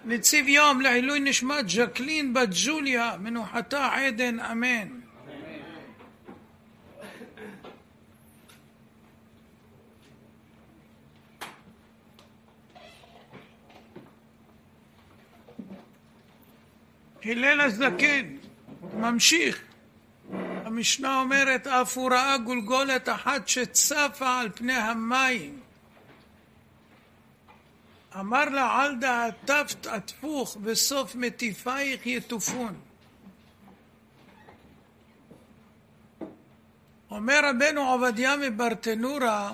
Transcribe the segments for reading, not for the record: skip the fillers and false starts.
נציב יום לעילוי נשמת ז'קלין בת ג'וליה, מנוחתה עדן, אמן. הלל הזקן ממשיך. המשנה אומרת, אף הוא ראה גולגולת אחת שצפה על פני המים. אמר לה, על דעתיו תהפוך וסוף מטיפייך יטופון. אומר רבנו עובדיה מברטנורה,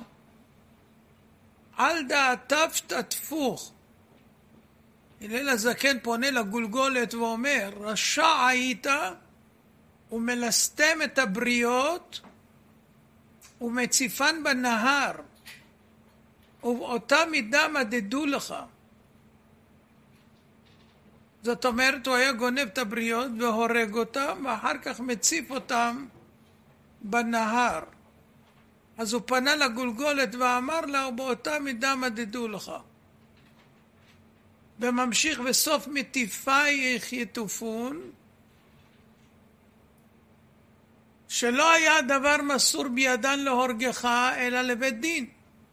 על דעתיו תהפוך. הלל הזקן פונה לגולגולת ואומר, רשע היית ומלסתם את הבריות ומציפן בנהר, ובאותה מידה מדדו לך. זאת אומרת, הוא היה גונב את הבריות והורג אותם, ואחר כך מציף אותם בנהר. אז הוא פנה לגולגולת ואמר לה, ובאותה מידה מדדו לך. וממשיך, וסוף מטיפייך יטופון, שלא היה דבר מסור בידן להורגך אלא לבית דין.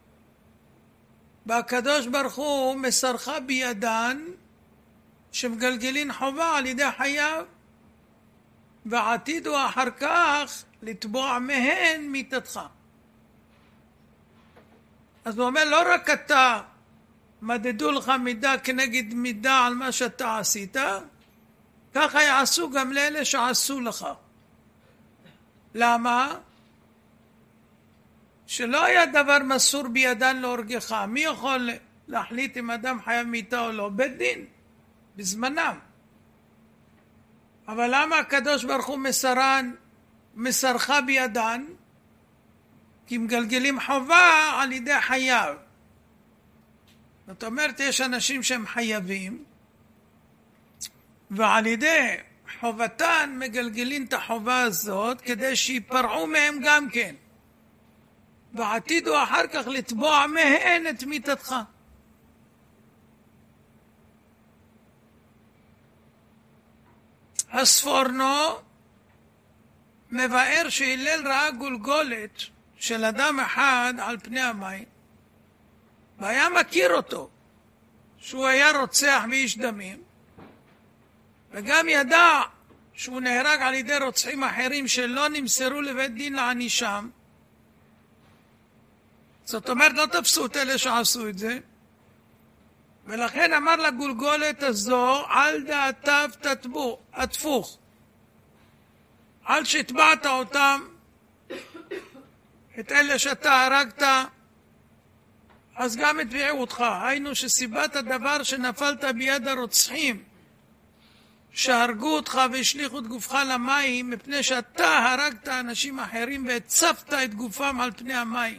והקדוש ברוך הוא מסרך בידן שמגלגלין חובה על ידי חייו, ועתידו אחר כך לתבוע מהן מיתתך. אז הוא אומר, לא רק אתה מדדו לך מידה כנגד מידה על מה שאתה עשית, ככה יעשו גם לאלה שעשו לך. למה? שלא היה דבר מסור בידן להורגך. מי יכול להחליט אם אדם חייב מיתה או לא? בית דין, בזמנם. אבל למה הקדוש ברוך הוא מסרך בידן? כי מגלגלים חובה על ידי חייו. זאת אומרת, יש אנשים שהם חייבים, ועל ידי חובתן מגלגלים את החובה הזאת כדי שיפרעו מהם גם כן. ועתידו אחר כך לתבוע מהן את מיתתך. הספורנו מבאר שהלל ראה גולגולת של אדם אחד על פני המים, והיה מכיר אותו, שהוא היה רוצח ואיש דמים, וגם ידע שהוא נהרג על ידי רוצחים אחרים שלא נמסרו לבית דין לענישם. זאת אומרת, לא תפסו את אלה שעשו את זה, ולכן אמר לגולגולת הזו, על דעתיו תהפוך, על שהטבעת אותם, את אלה שאתה הרגת, אז גם התביעו אותך. היינו שסיבת הדבר שנפלת ביד הרוצחים שהרגו אותך והשליחו את גופך למים, מפני שאתה הרגת אנשים אחרים והצפת את גופם על פני המים,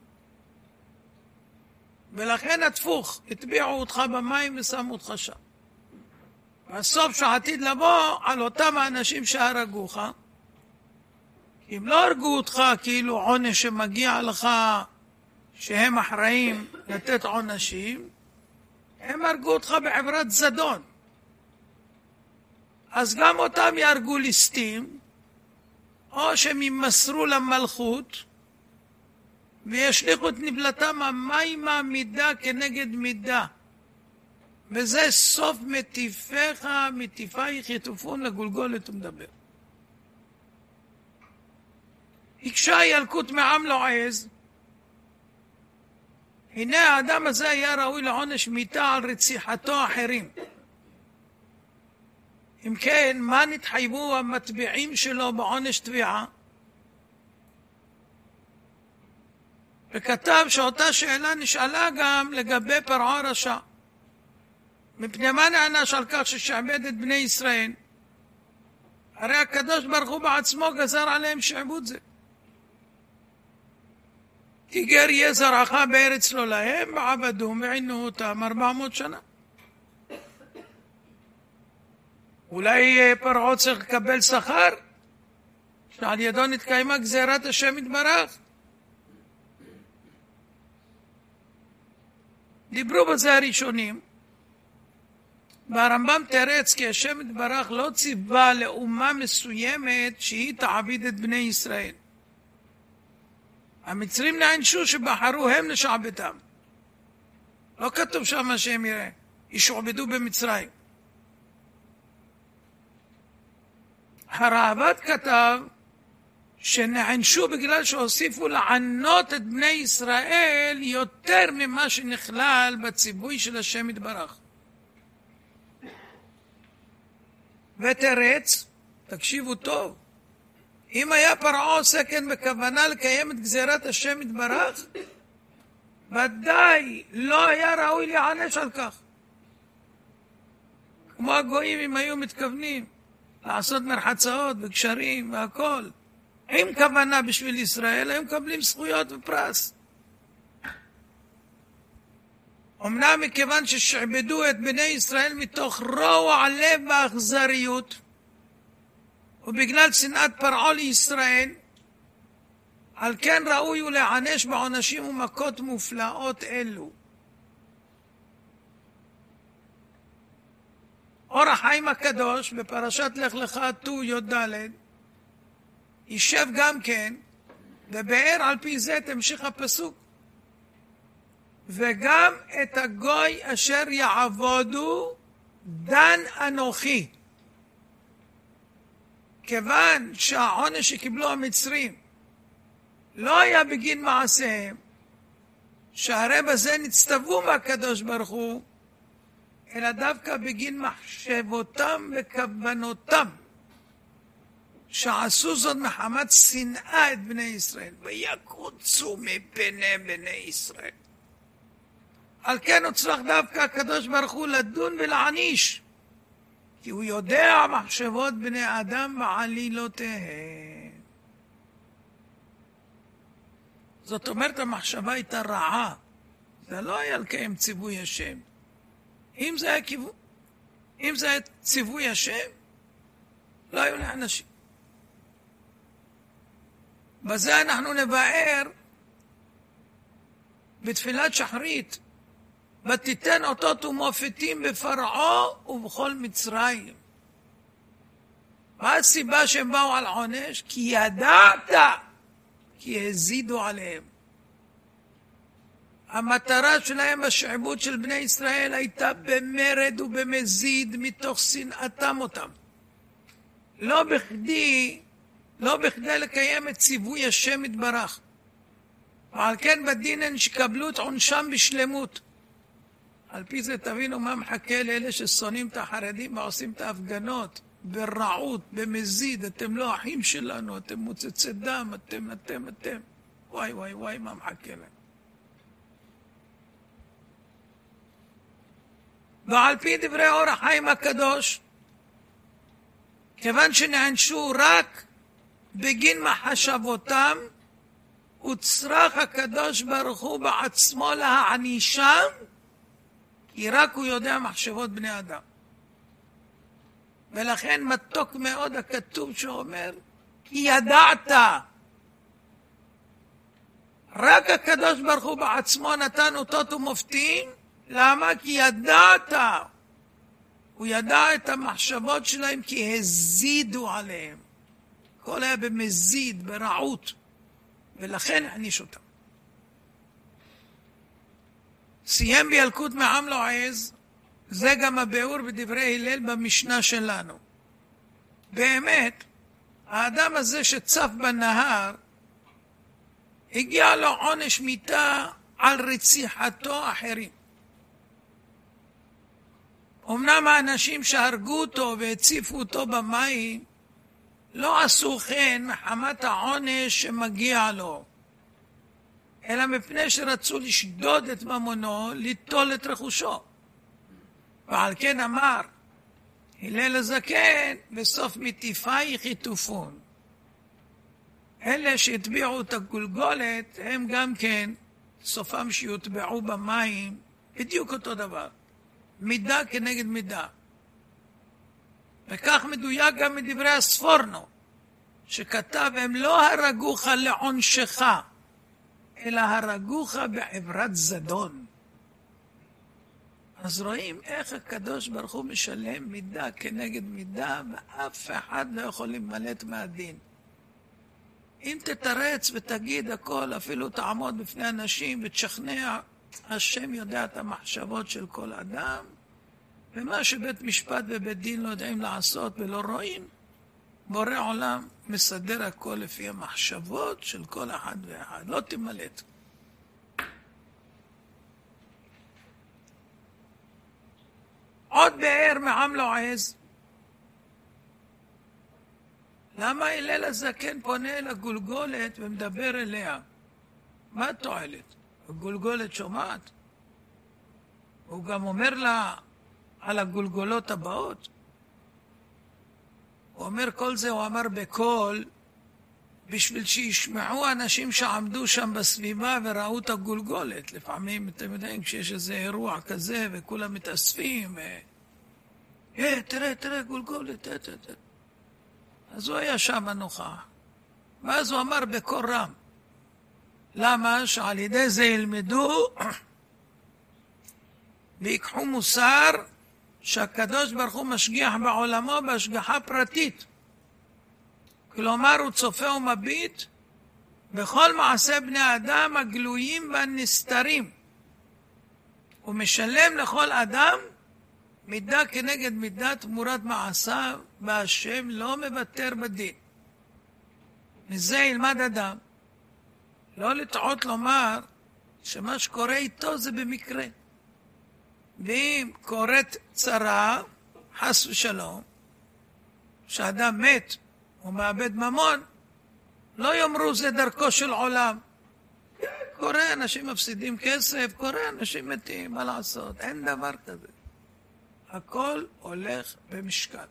ולכן התפוך, התביעו אותך במים ושמו אותך שם. והסוף שעתיד לבוא על אותם האנשים שהרגוך, אם לא הרגו אותך כאילו עונש שמגיע לך שהם אחראים לתת עונשים, הם הרגו אותך בעברת זדון. אז גם אותם יהרגו ליסטים, או שהם ימסרו למלכות וישליחו את נבלתם המימה מידה כנגד מידה. וזה סוף מטיפיך, מטיפייך יטופון. לגולגולת הוא מדבר. הקשה ילקוט מעם לועז, הנה האדם הזה היה ראוי לעונש מיתה על רציחתו אחרים. אם כן, מה נתחייבו המטביעים שלו בעונש תביעה? וכתב שאותה שאלה נשאלה גם לגבי פרעה רשע. מפני מה נענש על כך ששעבד את בני ישראל? הרי הקדוש ברוך הוא בעצמו גזר עליהם שעבוד זה. כי גר יהיה זרעך בארץ לא להם, ועבדום ועינו אותם 400 שנה. אולי פרעה צריך לקבל שכר, שעל ידו נתקיימה גזירת השם יתברך. דיברו בזה הראשונים, והרמב"ם תרץ כי השם יתברך לא ציווה לאומה מסוימת שהיא תעביד את בני ישראל. המצרים נענשו שבחרו הם לשעבדם. לא כתוב שם שהם ישועבדו במצרים. הרעב"ד כתב שנענשו בגלל שהוסיפו לענות את בני ישראל יותר ממה שנכלל בציווי של השם יתברך. ותרץ, תקשיבו טוב, אם היה פרעה עושה כן בכוונה לקיים את גזירת השם יתברך, ודאי לא היה ראוי להיענש על כך. כמו הגויים אם היו מתכוונים לעשות מרחצאות וקשרים והכל, עם כוונה בשביל ישראל, הם מקבלים זכויות ופרס. אמנם מכיוון ששעבדו את בני ישראל מתוך רוע לב ואכזריות, ובגלל שנאת פרעה לישראל, על כן ראוי הוא להענש בעונשים ומכות מופלאות אלו. אור החיים הקדוש בפרשת לך לך ט"ו י"ד יישב גם כן ובאר על פי זה תמשיך הפסוק. וגם את הגוי אשר יעבודו דן אנוכי. כיוון שהעונש שקיבלו המצרים לא היה בגין מעשיהם, שהרי בזה נצטוו מהקדוש ברוך הוא, אלא דווקא בגין מחשבותם וכוונותם, שעשו זאת מחמת שנאה את בני ישראל, ויקוצו מפני בני ישראל. על כן הוצלח דווקא הקדוש ברוך הוא לדון ולעניש, כי הוא יודע מחשבות בני אדם ועלילותיהם. זאת אומרת, המחשבה הייתה רעה. זה לא היה לקיים ציווי השם. אם זה היה ציווי השם, לא היו לאנשים. בזה אנחנו נבאר בתפילת שחרית, ותיתן אותות ומופתים בפרעה ובכל מצרים. מה הסיבה שהם באו על עונש? כי ידעת, כי הזידו עליהם. המטרה שלהם בשעבוד של בני ישראל הייתה במרד ובמזיד מתוך שנאתם אותם. לא בכדי לקיים את ציווי השם יתברך. ועל כן בדין הן שקבלו את עונשם בשלמות. על פי זה תבינו מה מחכה לאלה ששונאים את החרדים ועושים את ההפגנות ברעות, במזיד. אתם לא אחים שלנו, אתם מוצצי דם, אתם. וואי וואי וואי, מה מחכה להם? ועל פי דברי אור החיים הקדוש, כיוון שנענשו רק בגין מחשבותם, וצריך הקדוש ברוך הוא בעצמו להענישם, כי רק הוא יודע מחשבות בני אדם. ולכן מתוק מאוד הכתוב שאומר, כי ידעת. רק הקדוש ברוך הוא בעצמו נתן אותות ומופתים. למה? כי ידעת. הוא ידע את המחשבות שלהם כי הזידו עליהם. הכל היה במזיד, ברעות. ולכן העניש אותם. סיים בילקוט מעם לא עז, זה גם הביאור בדברי הלל במשנה שלנו. באמת, האדם הזה שצף בנהר, הגיע לו עונש מיתה על רציחתו אחרים. אמנם האנשים שהרגו אותו והציפו אותו במים, לא עשו כן מחמת העונש שמגיע לו, אלא מפני שרצו לשדוד את ממונו, ליטול את רכושו. ועל כן אמר הלל הזקן, בסוף מטיפייך יטופון. אלה שהטביעו את הגולגולת, הם גם כן, סופם שיוטבעו במים, בדיוק אותו דבר. מידה כנגד מידה. וכך מדויק גם מדברי הספורנו, שכתב, הם לא הרגוך לעונשך, אלא הרגוך בעברת זדון. אז רואים איך הקדוש ברוך הוא משלם מידה כנגד מידה, ואף אחד לא יכול להימלט מהדין. אם תתרץ ותגיד הכל, אפילו תעמוד בפני אנשים ותשכנע, השם יודע את המחשבות של כל אדם, ומה שבית משפט ובית דין לא יודעים לעשות ולא רואים, בורא עולם מסדר הכל לפי המחשבות של כל אחד ואחד. לא תימלט. עוד באר מעם לועז. למה הלל הזקן פונה אל הגולגולת ומדבר אליה? מה התועלת? הגולגולת שומעת? הוא גם אומר לה על הגולגולות הבאות. הוא אומר כל זה, הוא אמר בקול, בשביל שישמעו אנשים שעמדו שם בסביבה וראו את הגולגולת. לפעמים, אתם יודעים, כשיש איזה אירוע כזה וכולם מתאספים, תראה, גולגולת, תראה. אז הוא היה שם נוכח. ואז הוא אמר בקול רם. למה? שעל ידי זה ילמדו ויקחו מוסר שהקדוש ברוך הוא משגיח בעולמו בהשגחה פרטית. כלומר, הוא צופה ומביט בכל מעשה בני האדם הגלויים והנסתרים. הוא משלם לכל אדם מידה כנגד מידה תמורת מעשיו, והשם לא מוותר בדין. מזה ילמד אדם. לא לטעות לומר שמה שקורה איתו זה במקרה. ואם קורית צרה, חס ושלום, שאדם מת ומאבד ממון, לא יאמרו זה דרכו של עולם. קורה, אנשים מפסידים כסף, קורה, אנשים מתים, מה לעשות? אין דבר כזה. הכל הולך במשקל.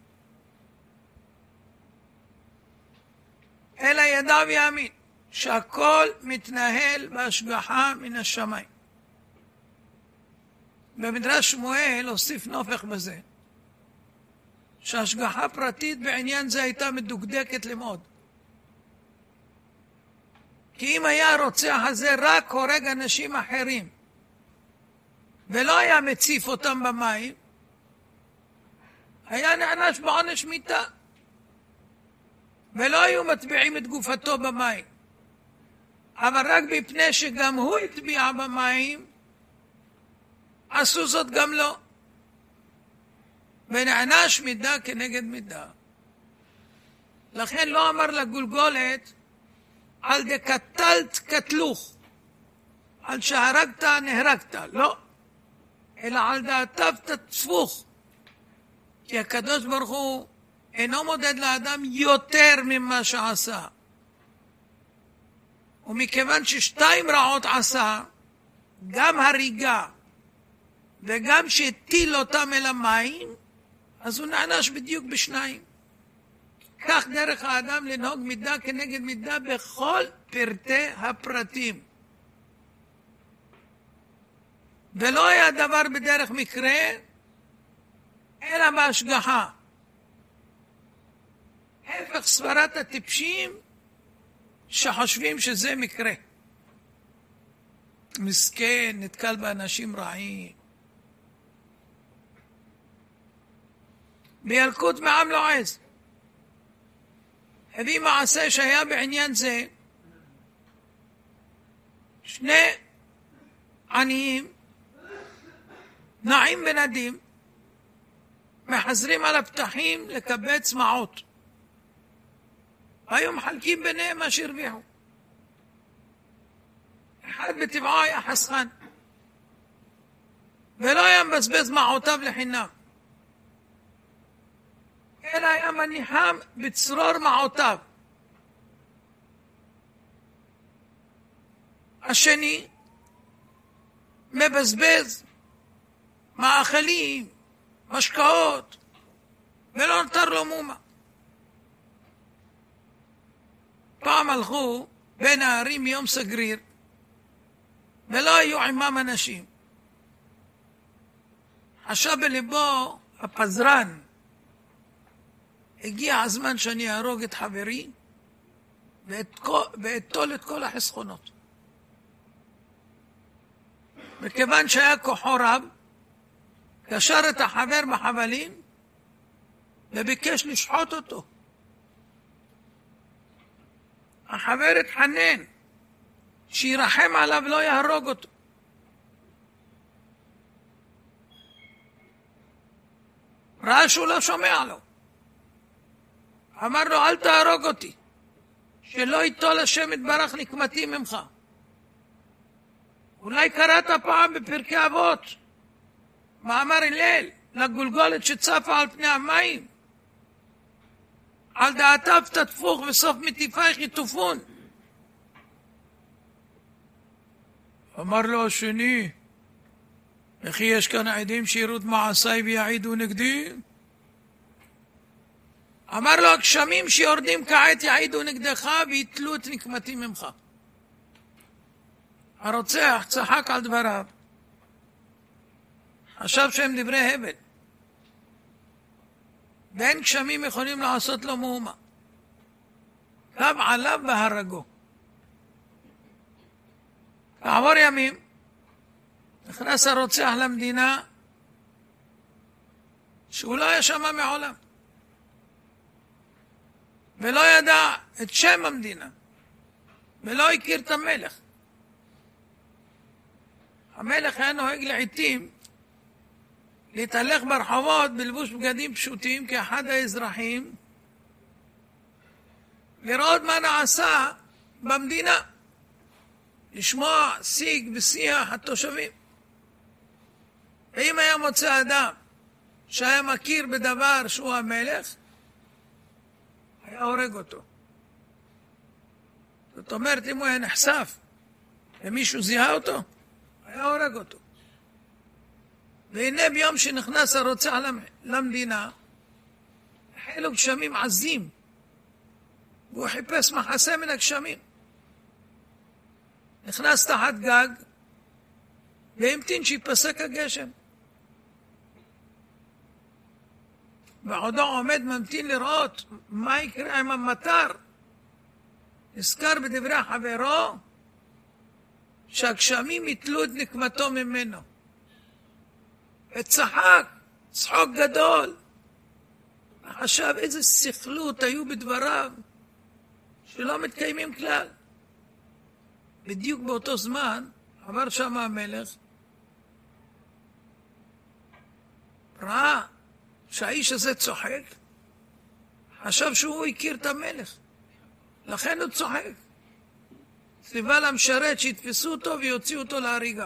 אלא ידע ויאמין שהכל מתנהל בהשגחה מן השמיים. במדרש שמואל הוסיף נופך בזה, שהשגחה פרטית בעניין זה הייתה מדוקדקת למאוד. כי אם היה הרוצח הזה רק הורג אנשים אחרים, ולא היה מציף אותם במים, היה נענש בעונש מיתה, ולא היו מטביעים את גופתו במים. אבל רק מפני שגם הוא הטביע במים, עשו זאת גם לא. ונענש מידה כנגד מידה. לכן לא אמר לגולגולת, על דקטלת קטלוך, על שהרגת נהרגת, לא. אלא על דעתיו תצפוך. כי הקדוש ברוך הוא אינו מודד לאדם יותר ממה שעשה. ומכיוון ששתיים רעות עשה, גם הריגה וגם שהטיל אותם אל המים, אז הוא נענש בדיוק בשניים. כך דרך האדם לנהוג מידה כנגד מידה בכל פרטי הפרטים. ולא היה דבר בדרך מקרה, אלא בהשגחה. הפך סברת הטיפשים שחושבים שזה מקרה. מסכן, נתקל באנשים רעים. בילקוט מעם לועז הביא מעשה שהיה בעניין זה שני עניים נעים ונדים מחזרים על הפתחים לקבץ מעות. היו מחלקים ביניהם מה שהרוויחו. אחד בטבעו היה חסכן ולא היה מבזבז מעותיו לחינם, אלא היה מניחם בצרור מעותיו. השני מבזבז מאכלים, משקאות, ולא נותר לו מומה. פעם הלכו בין הערים יום סגריר, ולא היו עמם אנשים. חשב בליבו הפזרן, הגיע הזמן שאני אהרוג את חברי ואתול את כל החסכונות. וכיוון שהיה כוחו רב, קשר את החבר בחבלים וביקש לשחוט אותו. החבר התחנן שירחם עליו ולא יהרוג אותו. ראה שהוא לא שומע לו. אמר לו, אל תהרוג אותי, שלא ייטול השם יתברך נקמתי ממך. אולי קראת פעם בפרקי אבות מאמר הלל לגולגולת שצפה על פני המים, על דעתיו תטפוך וסוף מטיפייך יטופון. אמר לו השני, וכי יש כאן עדים שיראו את מעשיי ויעידו נגדי? אמר לו, הגשמים שיורדים כעת יעידו נגדך ויתלו את נקמתי ממך. הרוצח צחק על דבריו, חשב שהם דברי הבל, ואין גשמים יכולים לעשות לו מאומה. קם עליו והרגו. כעבור ימים נכנס הרוצח למדינה שהוא לא היה שמה מעולם, ולא ידע את שם המדינה, ולא הכיר את המלך. המלך היה נוהג לעתים להתהלך ברחובות בלבוש בגדים פשוטים כאחד האזרחים, לראות מה נעשה במדינה, לשמוע שיג ושיח התושבים. ואם היה מוצא אדם שהיה מכיר בדבר שהוא המלך, היה הורג אותו. זאת אומרת, אם הוא היה נחשף ומישהו זיהה אותו, היה הורג אותו. והנה ביום שנכנס הרוצח למדינה, החלו גשמים עזים, והוא חיפש מחסה מן הגשמים. נכנס תחת גג והמתין שיפסק הגשם. ועודו עומד ממתין לראות מה יקרה עם המטר, נזכר בדברי חברו שהגשמים יתלו את נקמתו ממנו, וצחק צחוק גדול, וחשב איזה סכלות היו בדבריו שלא מתקיימים כלל. בדיוק באותו זמן עבר שם המלך, ראה שהאיש הזה צוחק, חשב שהוא הכיר את המלך, לכן הוא צוחק. ציווה למשרת שיתפסו אותו ויוציאו אותו להריגה.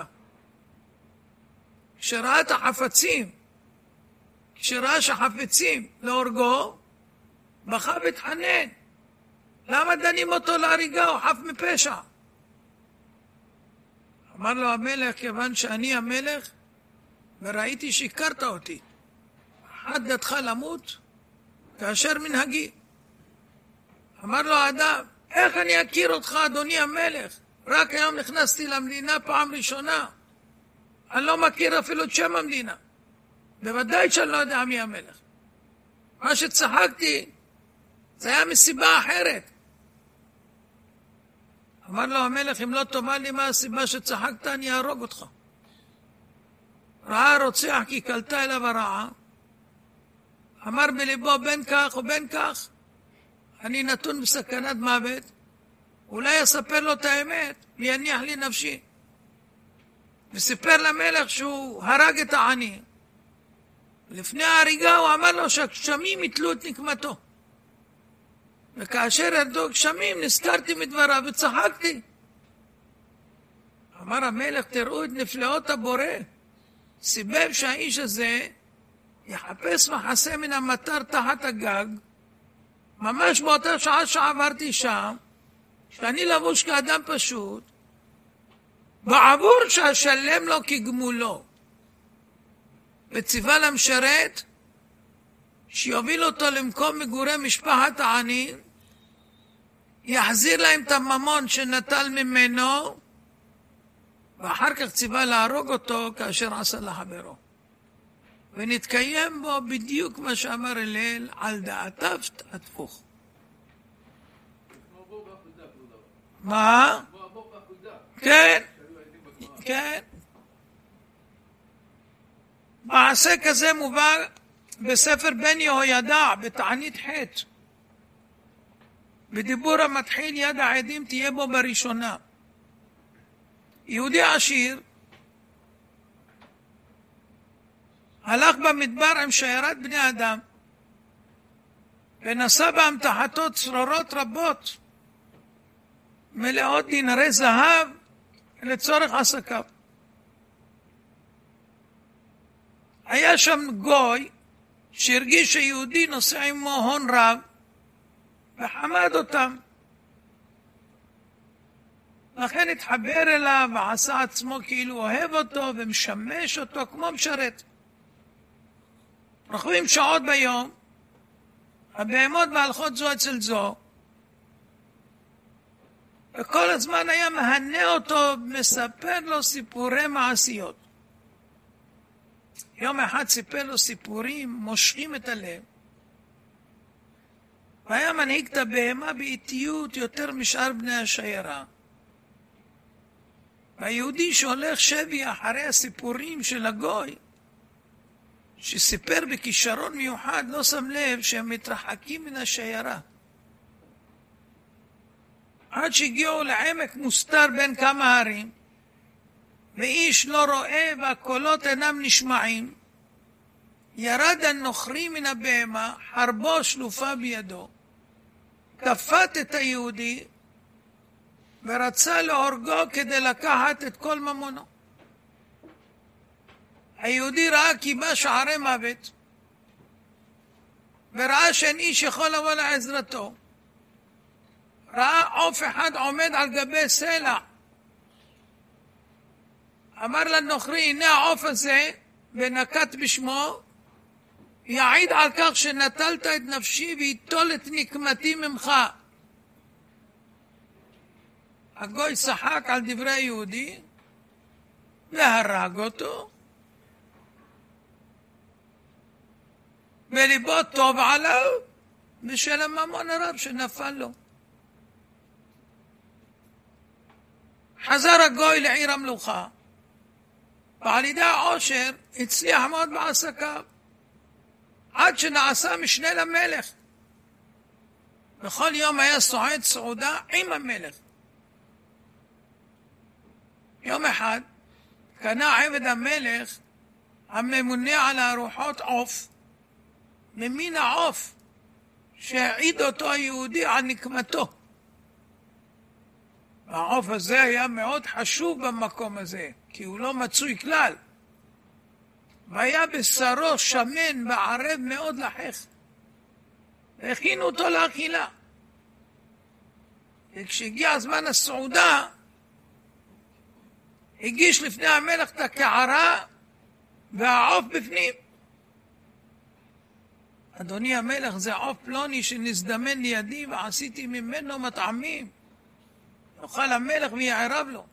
כשראה את החפצים, כשראה שהחפצים להורגו, בכה והתחנן, למה דנים אותו להריגה? הוא חף מפשע. אמר לו המלך, כיוון שאני המלך וראיתי שהכרת אותי, אחת דתך למות כאשר מנהגי. אמר לו האדם, איך אני אכיר אותך אדוני המלך? רק היום נכנסתי למדינה פעם ראשונה, אני לא מכיר אפילו את שם המדינה, בוודאי שאני לא יודע מי המלך. מה שצחקתי זה היה מסיבה אחרת. אמר לו המלך, אם לא תאמר לי מה הסיבה שצחקת, אני אהרוג אותך. ראה הרוצח כי קלטה אליו הרעה, אמר בליבו, בין כך ובין כך אני נתון בסכנת מוות, אולי אספר לו את האמת ויניח לי נפשי. וסיפר למלך שהוא הרג את העני. לפני ההריגה הוא אמר לו שהגשמים יתלו את נקמתו. וכאשר ירדו הגשמים נזכרתי מדבריו וצחקתי. אמר המלך, תראו את נפלאות הבורא, סיבב שהאיש הזה יחפש מחסה מן המטר תחת הגג, ממש באותה שעה שעברתי שם, שאני לבוש כאדם פשוט, בעבור שאשלם לו כגמולו. וציווה למשרת שיוביל אותו למקום מגורי משפחת העני, יחזיר להם את הממון שנטל ממנו, ואחר כך ציווה להרוג אותו כאשר עשה לחברו. ונתקיים בו בדיוק מה שאמר הלל, על דעתיו תטפוך. מה? כן, כן. מעשה כזה מובא בספר בן יהוידע בתענית ח' בדיבור המתחיל יד העדים תהיה בו בראשונה. יהודי עשיר הלך במדבר עם שיירת בני אדם ונשא באמתחתו צרורות רבות מלאות דינרי זהב לצורך עסקיו. היה שם גוי שהרגיש שיהודי נושא עמו הון רב וחמד אותם, לכן התחבר אליו ועשה עצמו כאילו אוהב אותו ומשמש אותו כמו משרת. רוכבים שעות ביום, הבהמות מהלכות זו אצל זו, וכל הזמן היה מהנה אותו, מספר לו סיפורי מעשיות. יום אחד סיפר לו סיפורים מושכים את הלב, והיה מנהיג את הבהמה באיטיות יותר משאר בני השיירה. והיהודי שהולך שבי אחרי הסיפורים של הגוי, שסיפר בכישרון מיוחד, לא שם לב שהם מתרחקים מן השיירה. עד שהגיעו לעמק מוסתר בין כמה הרים, ואיש לא רואה והקולות אינם נשמעים, ירד הנוכרי מן הבהמה, חרבו שלופה בידו, כפת את היהודי, ורצה להורגו כדי לקחת את כל ממונו. היהודי ראה כי בא שערי מוות, וראה שאין איש יכול לבוא לעזרתו. ראה עוף אחד עומד על גבי סלע. אמר לנוכרי, הנה העוף הזה, ונקט בשמו, יעיד על כך שנטלת את נפשי ויטול את נקמתי ממך. הגוי שחק על דברי היהודי והרג אותו, וליבו טוב עליו בשל הממון הרב שנפל לו. חזר הגוי לעיר המלוכה, ועל ידי העושר הצליח מאוד בעסקיו, עד שנעשה משנה למלך. בכל יום היה סועד סעודה עם המלך. יום אחד קנה עבד המלך הממונה על הארוחות עוף, ממין העוף שהעיד אותו היהודי על נקמתו. העוף הזה היה מאוד חשוב במקום הזה, כי הוא לא מצוי כלל, והיה בשרו שמן וערב מאוד לחך, והכינו אותו לאכילה. וכשהגיע הזמן הסעודה, הגיש לפני המלך את הקערה והעוף בפנים. אדוני המלך, זה עוף פלוני שנזדמן לידי ועשיתי ממנו מטעמים. יאכל המלך ויערב לו.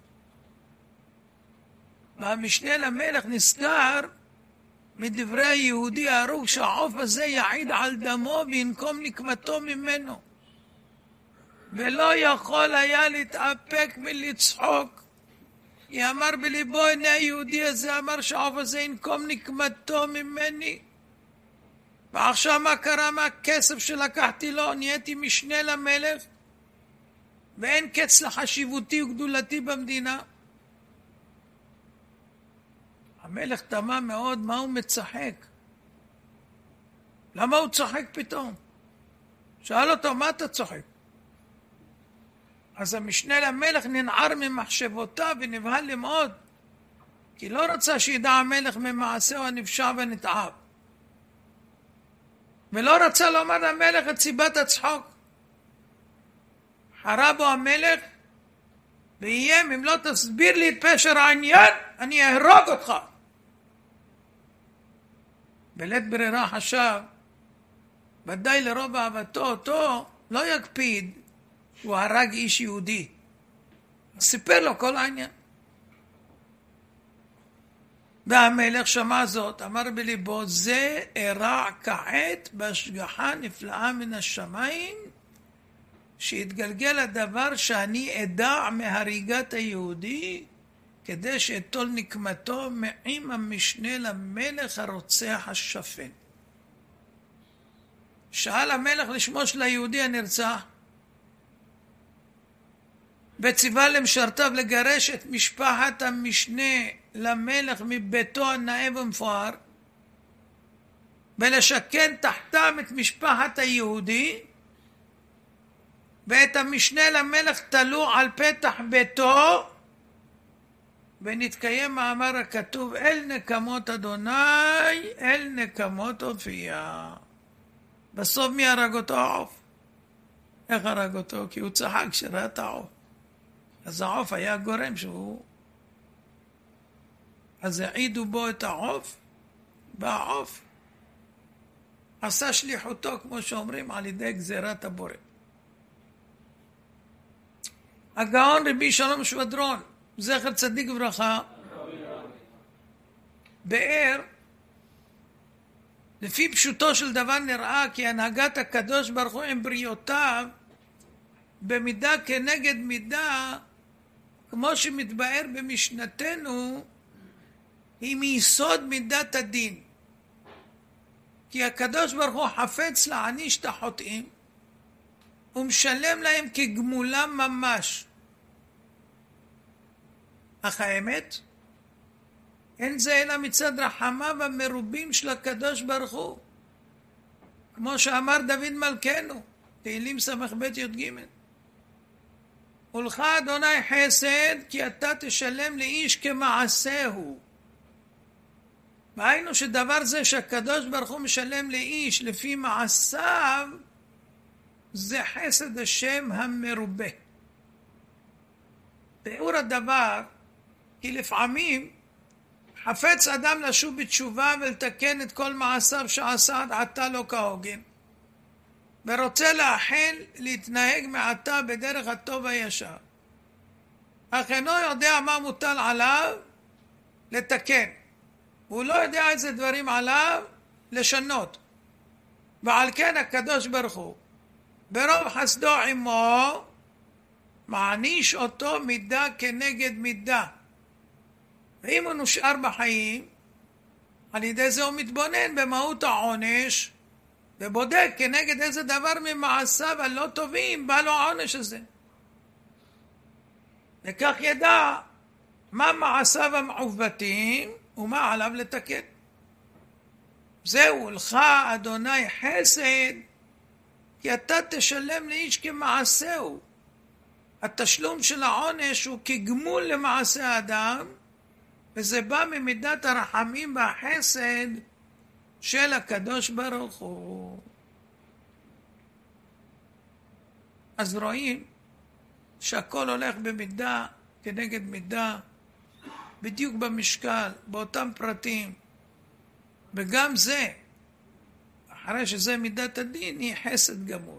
והמשנה למלך נזכר מדברי היהודי ההרוג שהעוף הזה יעיד על דמו וינקום נקמתו ממנו. ולא יכול היה להתאפק מלצחוק. כי אמר בליבו, הנה היהודי הזה אמר שהעוף הזה ינקום נקמתו ממני. ועכשיו מה קרה מהכסף שלקחתי לו? נהייתי משנה למלך, ואין קץ לחשיבותי וגדולתי במדינה. המלך תמה מאוד, מה הוא מצחק? למה הוא צוחק פתאום? שאל אותו, מה אתה צוחק? אז המשנה למלך ננער ממחשבותיו ונבהל מאוד, כי לא רצה שידע המלך ממעשהו הנפשע ונתעב. ולא רצה לומר למלך את סיבת הצחוק. חרה בו המלך ואיים, אם לא תסביר לי את פשר העניין, אני אהרוג אותך. בלית ברירה חשב, ודאי לרוב אהבתו אותו לא יקפיד, הוא הרג איש יהודי. סיפר לו כל העניין. והמלך שמע זאת, אמר בליבו, זה אירע כעת בהשגחה נפלאה מן השמיים, שהתגלגל הדבר שאני אדע מהריגת היהודי, כדי שאתול נקמתו מעם המשנה למלך הרוצח השפל. שאל המלך לשמו של היהודי הנרצח, וציווה למשרתיו לגרש את משפחת המשנה למלך מביתו הנאה ומפואר, ולשכן תחתם את משפחת היהודי, ואת המשנה למלך תלו על פתח ביתו, ונתקיים מאמר הכתוב, אל נקמות אדוני, אל נקמות הופיע. בסוף מי הרג אותו? העוף. איך הרג אותו? כי הוא צחק כשראה את העוף. אז העוף היה גורם שהוא... אז העידו בו את העוף, והעוף עשה שליחותו, כמו שאומרים, על ידי גזירת הבורא. הגאון רבי שלום שבדרון, זכר צדיק וברכה, באר, לפי פשוטו של דבר נראה כי הנהגת הקדוש ברוך הוא עם בריאותיו במידה כנגד מידה, כמו שמתבאר במשנתנו, היא מיסוד מידת הדין. כי הקדוש ברוך הוא חפץ להעניש את החוטאים ומשלם להם כגמולם ממש. אך האמת, אין זה אלא מצד רחמיו המרובים של הקדוש ברוך הוא. כמו שאמר דוד מלכנו, תהילים ס"ב י"ג. ולך אדוני חסד, כי אתה תשלם לאיש כמעשהו. והיינו שדבר זה שהקדוש ברוך הוא משלם לאיש לפי מעשיו, זה חסד השם המרובה. תיאור הדבר, כי לפעמים חפץ אדם לשוב בתשובה ולתקן את כל מעשיו שעשה עד עתה לא כהוגן, ורוצה לאחל להתנהג מעתה בדרך הטוב הישר, אך אינו יודע מה מוטל עליו לתקן, והוא לא יודע איזה דברים עליו לשנות. ועל כן הקדוש ברוך הוא ברוב חסדו עמו מעניש אותו מידה כנגד מידה. ואם הוא נשאר בחיים, על ידי זה הוא מתבונן במהות העונש, ובודק כנגד איזה דבר ממעשיו הלא טובים בא לו העונש הזה. וכך ידע מה מעשיו המעוותים ומה עליו לתקן. זהו, לך אדוני חסד, כי אתה תשלם לאיש כמעשהו. התשלום של העונש הוא כגמול למעשה האדם, וזה בא ממידת הרחמים והחסד של הקדוש ברוך הוא. אז רואים שהכל הולך במידה כנגד מידה, בדיוק במשקל, באותם פרטים. וגם זה, אחרי שזה מידת הדין, היא חסד גמול.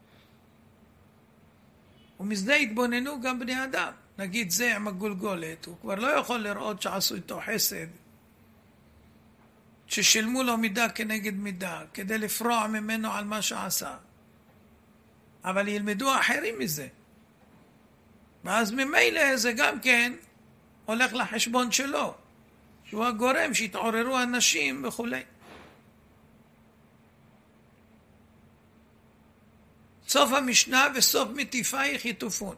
ומזה התבוננו גם בני אדם. נגיד זה עם הגולגולת, הוא כבר לא יכול לראות שעשו איתו חסד, ששילמו לו מידה כנגד מידה, כדי לפרוע ממנו על מה שעשה. אבל ילמדו אחרים מזה. ואז ממילא זה גם כן הולך לחשבון שלו, שהוא הגורם שהתעוררו אנשים וכו'. סוף המשנה וסוף מטיפייך יטופון.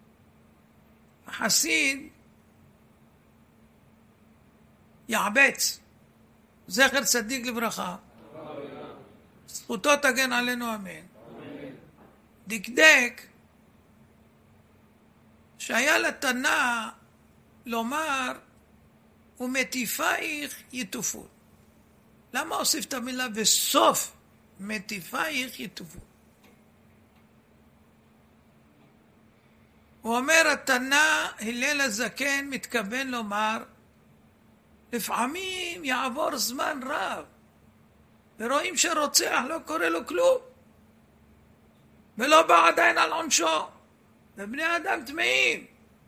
החסיד יעבץ, זכר צדיק לברכה, זכותו תגן עלינו אמן. דקדק שהיה לתנא לומר ומטיפייך יטופון. למה הוסיף את המילה וסוף מטיפייך יטופון? הוא אומר, התנא הלל הזקן מתכוון לומר, לפעמים יעבור זמן רב, ורואים שרוצח לא קורה לו כלום, ולא בא עדיין על עונשו, ובני אדם טמאים.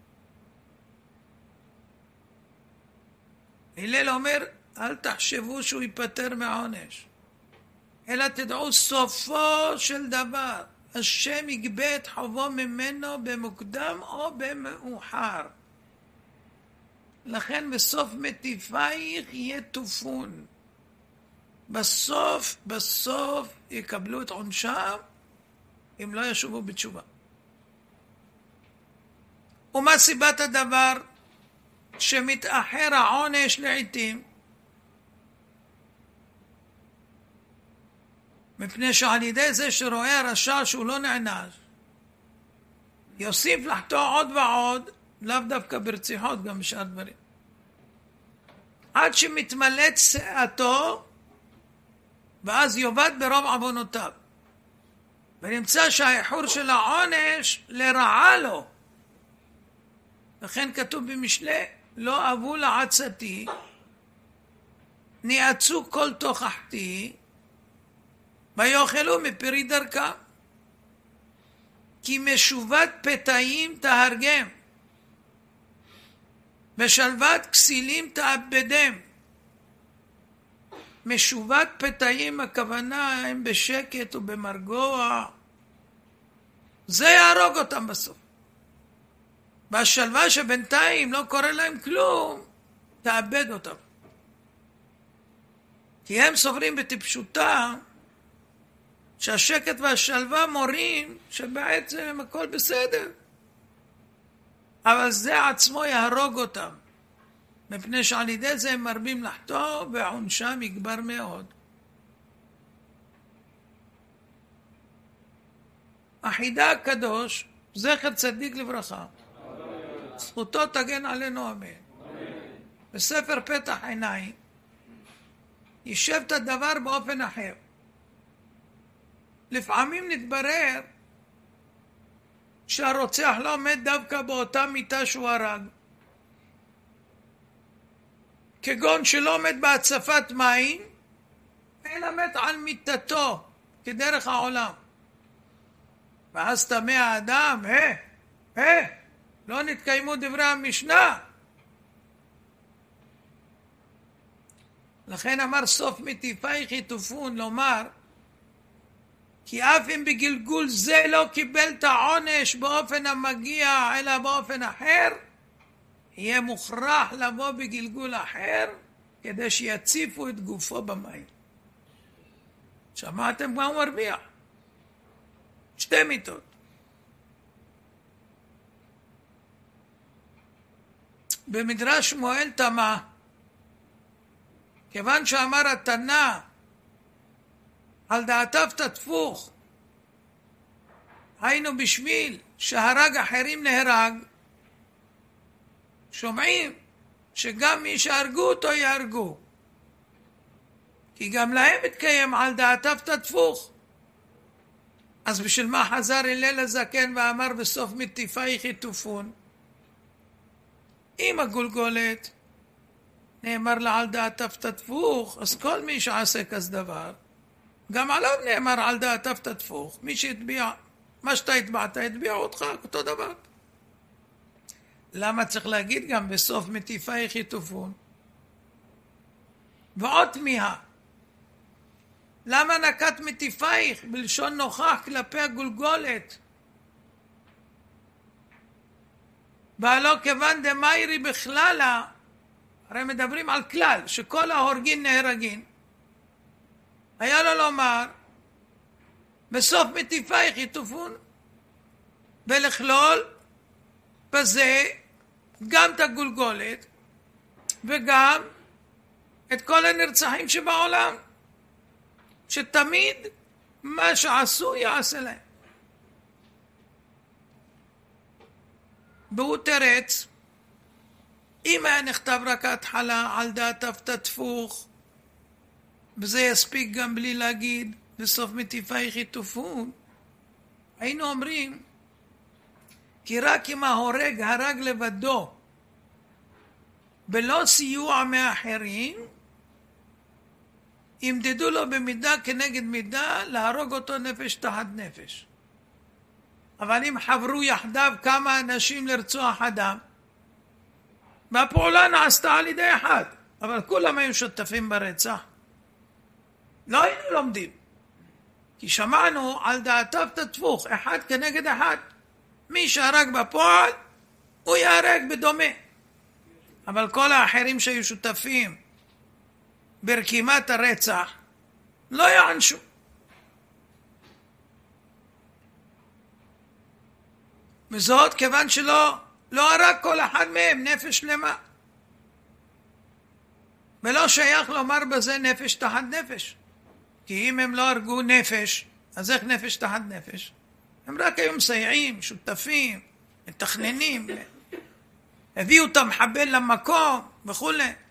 הלל אומר, אל תחשבו שהוא ייפטר מהעונש, אלא תדעו סופו של דבר. השם יגבה את חובו ממנו במוקדם או במאוחר. לכן בסוף מטיפייך יטופון. בסוף יקבלו את עונשם אם לא ישובו בתשובה. ומה סיבת הדבר? שמתאחר העונש לעתים, מפני שעל ידי זה שרואה הרשע שהוא לא נענש, יוסיף לחטוא עוד ועוד, לאו דווקא ברציחות, גם בשאר דברים, עד שמתמלאת שעתו, ואז יאבד ברוב עוונותיו, ונמצא שהאיחור של העונש לרעה לו. לכן כתוב במשלי, לא אבו לעצתי, ניאצו כל תוכחתי, ויאכלו מפרי דרכם. כי משובת פתאים תהרגם, בשלוות כסילים תאבדם. משובת פתאים, הכוונה הם בשקט ובמרגוע, זה יהרוג אותם בסוף. והשלווה שבינתיים לא קורה להם כלום, תאבד אותם. כי הם סוברים בטיפשותם, שהשקט והשלווה מורים שבעצם הכל בסדר. אבל זה עצמו יהרוג אותם, מפני שעל ידי זה הם מרבים לחטוא ועונשם יגבר מאוד. החידה הקדוש, זכר צדיק לברכה, זכותו תגן עלינו אמן. בספר פתח עיניים יישב את הדבר באופן אחר. לפעמים נתברר שהרוצח לא מת דווקא באותה מיטה שהוא הרג, כגון שלא מת בהצפת מים, אלא מת על מיטתו כדרך העולם. ואז תמה האדם, לא נתקיימו דברי המשנה. לכן אמר סוף מטיפייך יטופון, לומר כי אף אם בגלגול זה לא קיבל את העונש באופן המגיע אלא באופן אחר, יהיה מוכרח לבוא בגלגול אחר כדי שיציפו את גופו במים. שמעתם מה הוא מרוויח? 2 מיטות. במדרש שמואל תמה, כיוון שאמר התנא על דעתיו תתפוך, היינו בשביל שהרג אחרים נהרג, שומעים שגם מי שהרגו אותו יהרגו, כי גם להם מתקיים על דעתיו תתפוך. אז בשביל מה חזר הלל הזקן ואמר בסוף מטיפייך יטופון? אם הגולגולת נאמר לה על דעתיו תתפוך, אז כל מי שעשה כזה דבר, גם עליו נאמר על דעתיו תתפוך. מי שהטביע, מה שאתה הטבעת, הטביע אותך, אותו דבר. למה צריך להגיד גם בסוף מטיפייך יטופון? ועוד תמיהה, למה נקט מטיפייך בלשון נוכח כלפי הגולגולת? והלא כיוון דמיירי בכללה, הרי מדברים על כלל שכל ההורגים נהרגים, היה לו לומר בסוף מטיפייך יטופון, ולכלול בזה גם את הגולגולת וגם את כל הנרצחים שבעולם, שתמיד מה שעשו יעשה להם. והוא תרץ, אם היה נכתב רק ההתחלה על דעתיו תתפוך, וזה יספיק גם בלי להגיד בסוף מטיפייך יטופון, היינו אומרים כי רק אם ההורג הרג לבדו בלא סיוע מאחרים, ימדדו לו במידה כנגד מידה להרוג אותו נפש תחת נפש. אבל אם חברו יחדיו כמה אנשים לרצוח אדם, והפעולה נעשתה על ידי אחד, אבל כולם היו שותפים ברצח, לא היינו לומדים, כי שמענו על דעתיו תתפוך, אחד כנגד אחד. מי שהרג בפועל הוא יהרג בדומה. אבל כל האחרים שהיו שותפים ברקימת הרצח לא יענשו. וזאת כיוון שלא הרג כל אחד מהם נפש שלמה. ולא שייך לומר בזה נפש תחת נפש. כי אם הם לא הרגו נפש, אז איך נפש תחת נפש? הם רק היו מסייעים, שותפים, מתכננים, הביאו את המחבל למקום וכו'.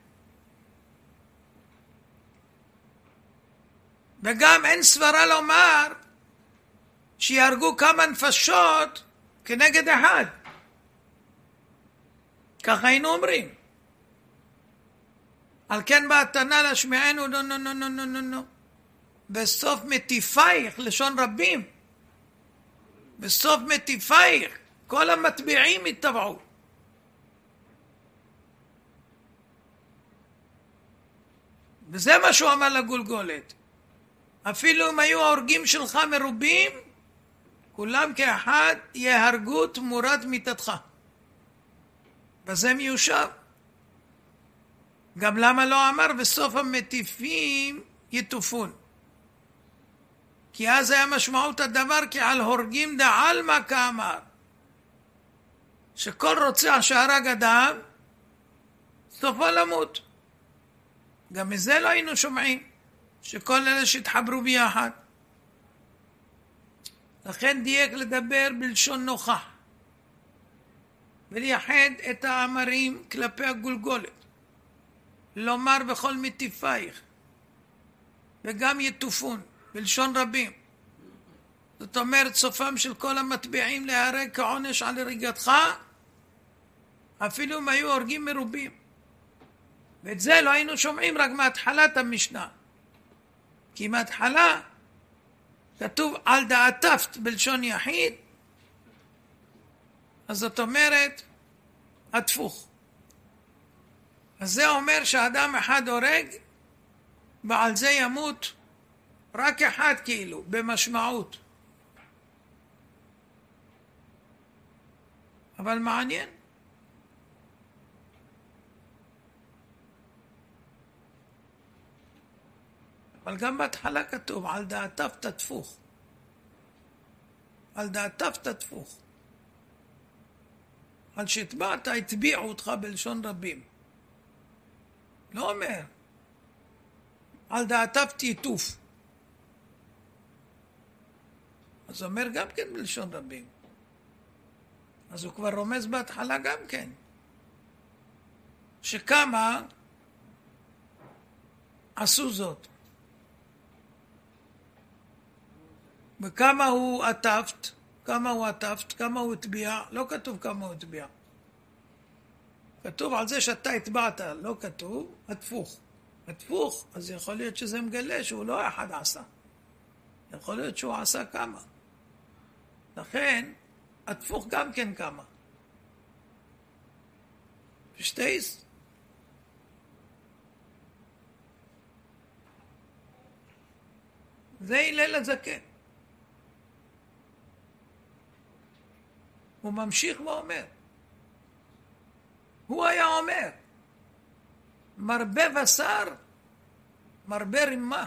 וגם אין סברה לומר שיהרגו כמה נפשות כנגד אחד. ככה היינו אומרים. על כן בהתנה להשמיענו נו. בסוף מטיפייך, לשון רבים. בסוף מטיפייך, כל המטביעים יטבעו. וזה מה שהוא אמר לגולגולת. אפילו אם היו ההורגים שלך מרובים, כולם כאחד יהרגו תמורת מיתתך. בזה מיושב. גם למה לא אמר בסוף המטיפים יטופון? כי אז היה משמעות הדבר כי על הורגים דעלמא כאמר. שכל רוצח שהרג אדם, סופו למות. גם מזה לא היינו שומעים. שכל אלה שהתחברו ביחד. לכן דייק לדבר בלשון נוכח. ולייחד את האמרים כלפי הגולגולת. לומר בכל מטיפייך. וגם יטופון. בלשון רבים. זאת אומרת, סופם של כל המטביעים להיהרג כעונש על הריגתך, אפילו אם היו הורגים מרובים. ואת זה לא היינו שומעים רק מהתחלת המשנה. כי מההתחלה כתוב על דעתפת בלשון יחיד, אז זאת אומרת, התפוך. אז זה אומר שאדם אחד הורג, ועל זה ימות רק אחד כאילו, במשמעות. אבל מעניין. אבל גם בהתחלה כתוב, על דעתיו תתפוך. על דעתיו תתפוך. על שהטבעת, התביעו אותך בלשון רבים. לא אומר. על דעתיו תיטוף. אז אומר גם כן בלשון רבים. אז הוא כבר רומז בהתחלה גם כן. שכמה עשו זאת. וכמה הוא עטפת, כמה הוא הטביע, לא כתוב כמה הוא הטביע. כתוב על זה שאתה הטבעת, לא כתוב, התפוך. התפוך, אז יכול להיות שזה מגלה שהוא לא אחד עשה. יכול להיות שהוא עשה כמה. לכן, התפוך גם כן כמה. פשטייס. זה הלל הזקן. הוא ממשיך ואומר. הוא היה אומר, מרבה בשר, מרבה רימה,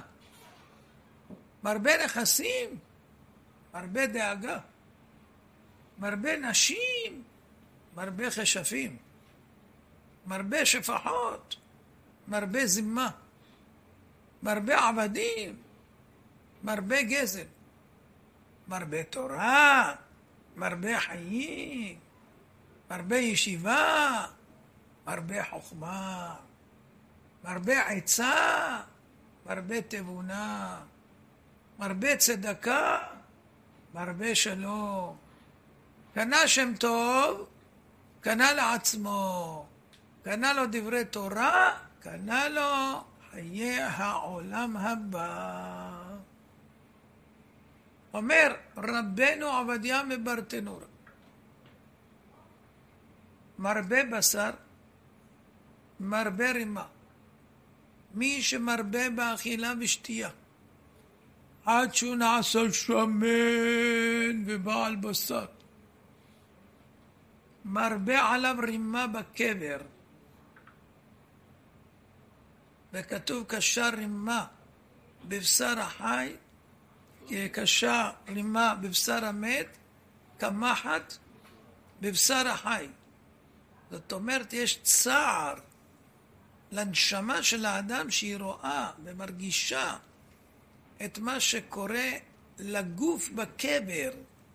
מרבה נכסים, מרבה דאגה, מרבה נשים, מרבה חשפים, מרבה שפחות, מרבה זימה, מרבה עבדים, מרבה גזל, מרבה תורה, מרבה חיים, מרבה ישיבה, מרבה חוכמה, מרבה עצה, מרבה תבונה, מרבה צדקה, מרבה שלום. קנה שם טוב, קנה לעצמו, קנה לו דברי תורה, קנה לו חיי העולם הבא. אומר רבנו עובדיה מברטנור, מרבה בשר, מרבה רימה. מי שמרבה באכילה ושתייה, עד שהוא נעשה שמן ובעל בשר, מרבה עליו רימה בקבר, וכתוב קשה רימה בבשר החי, קשה רימה בבשר המת, כמחט בבשר החי. זאת אומרת, יש צער לנשמה של האדם שהיא רואה ומרגישה את מה שקורה לגוף בקבר.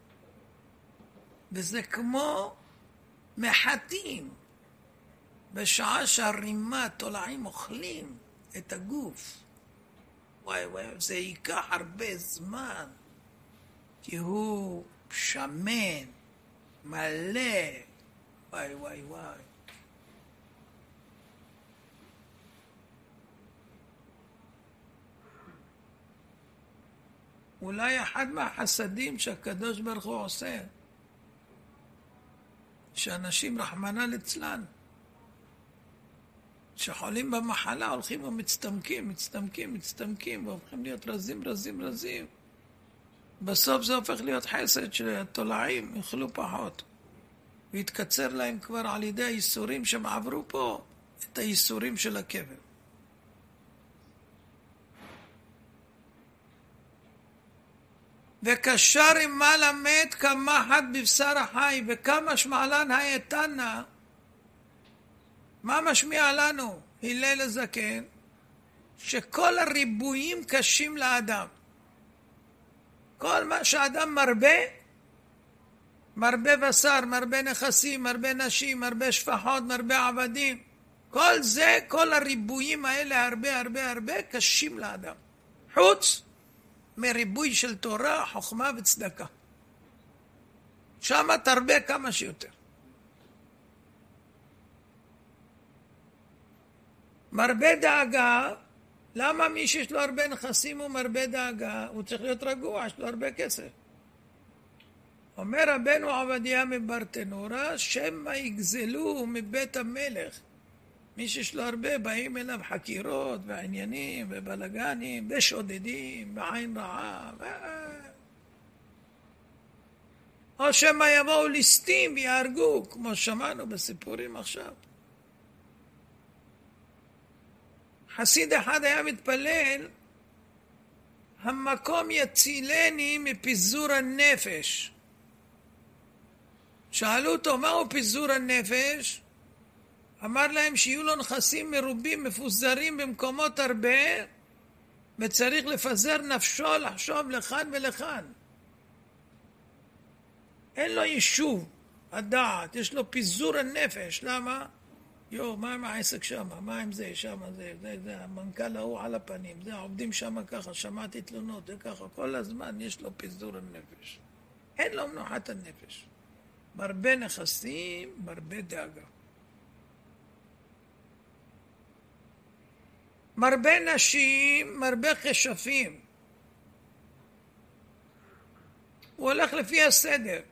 וזה כמו מחטים. בשעה שהרימה, תולעים אוכלים את הגוף. וואי וואי, זה ייקח הרבה זמן. כי הוא שמן, מלא. וואי וואי וואי. אולי אחד מהחסדים שהקדוש ברוך הוא עושה, שאנשים רחמנא ליצלן, שחולים במחלה הולכים ומצטמקים, והופכים להיות רזים. בסוף זה הופך להיות חסד שהתולעים יאכלו פחות. והתקצר להם כבר על ידי האיסורים שהם עברו פה, את האיסורים של הקבר. וקשר רימה למת כמחט בבשר החי, וכמה שמעלן היתנה. מה משמיע לנו הלל הזקן? שכל הריבועים קשים לאדם. כל מה שאדם מרבה בשר, מרבה נכסים, מרבה נשים, מרבה שפחות, מרבה עבדים. כל זה, כל הריבועים האלה הרבה קשים לאדם. חוץ מריבוי של תורה, חוכמה וצדקה. שמה תרבה כמה שיותר. מרבה דאגה, למה מי שיש לו הרבה נכסים הוא מרבה דאגה? הוא צריך להיות רגוע, יש לו הרבה כסף. אומר רבנו עובדיה מברטנורה, שמא יגזלו מבית המלך. מי שיש לו הרבה, באים אליו חקירות ועניינים ובלגנים ושודדים בעין רעה. או שמא יבואו ליסטים ויהרגו, כמו שמענו בסיפורים עכשיו. חסיד אחד היה מתפלל, המקום יצילני מפיזור הנפש. שאלו אותו, מהו פיזור הנפש? אמר להם שיהיו לו נכסים מרובים, מפוזרים במקומות הרבה, וצריך לפזר נפשו, לחשוב לכאן ולכאן. אין לו יישוב, הדעת, יש לו פיזור הנפש. למה? מה עם העסק שם? מה עם זה? שם זה, המנכ"ל ההוא על הפנים, זה, עובדים שם ככה, שמעתי תלונות, זה ככה, כל הזמן יש לו פיזור הנפש. אין לו מנוחת הנפש. מרבה נכסים, מרבה דאגה. מרבה נשים, מרבה חשפים. הוא הולך לפי הסדר.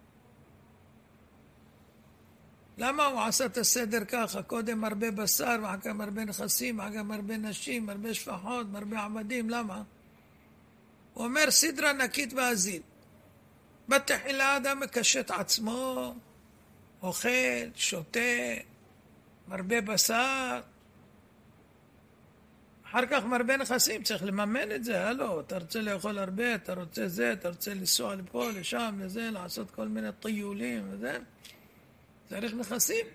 למה הוא עשה את הסדר ככה? קודם מרבה בשר, ואחר כך מרבה נכסים, ואחר כך מרבה נשים, מרבה שפחות, מרבה עבדים. למה? הוא אומר סדרה נקית ואזיל. בתחילה האדם מקשט עצמו, אוכל, שותה, מרבה בשר. אחר כך מרבה נכסים, צריך לממן את זה, הלו, אתה רוצה לאכול הרבה, אתה רוצה זה, אתה רוצה לנסוע לפה, לשם, לזה, לעשות כל מיני טיולים וזה. צריך נכסים.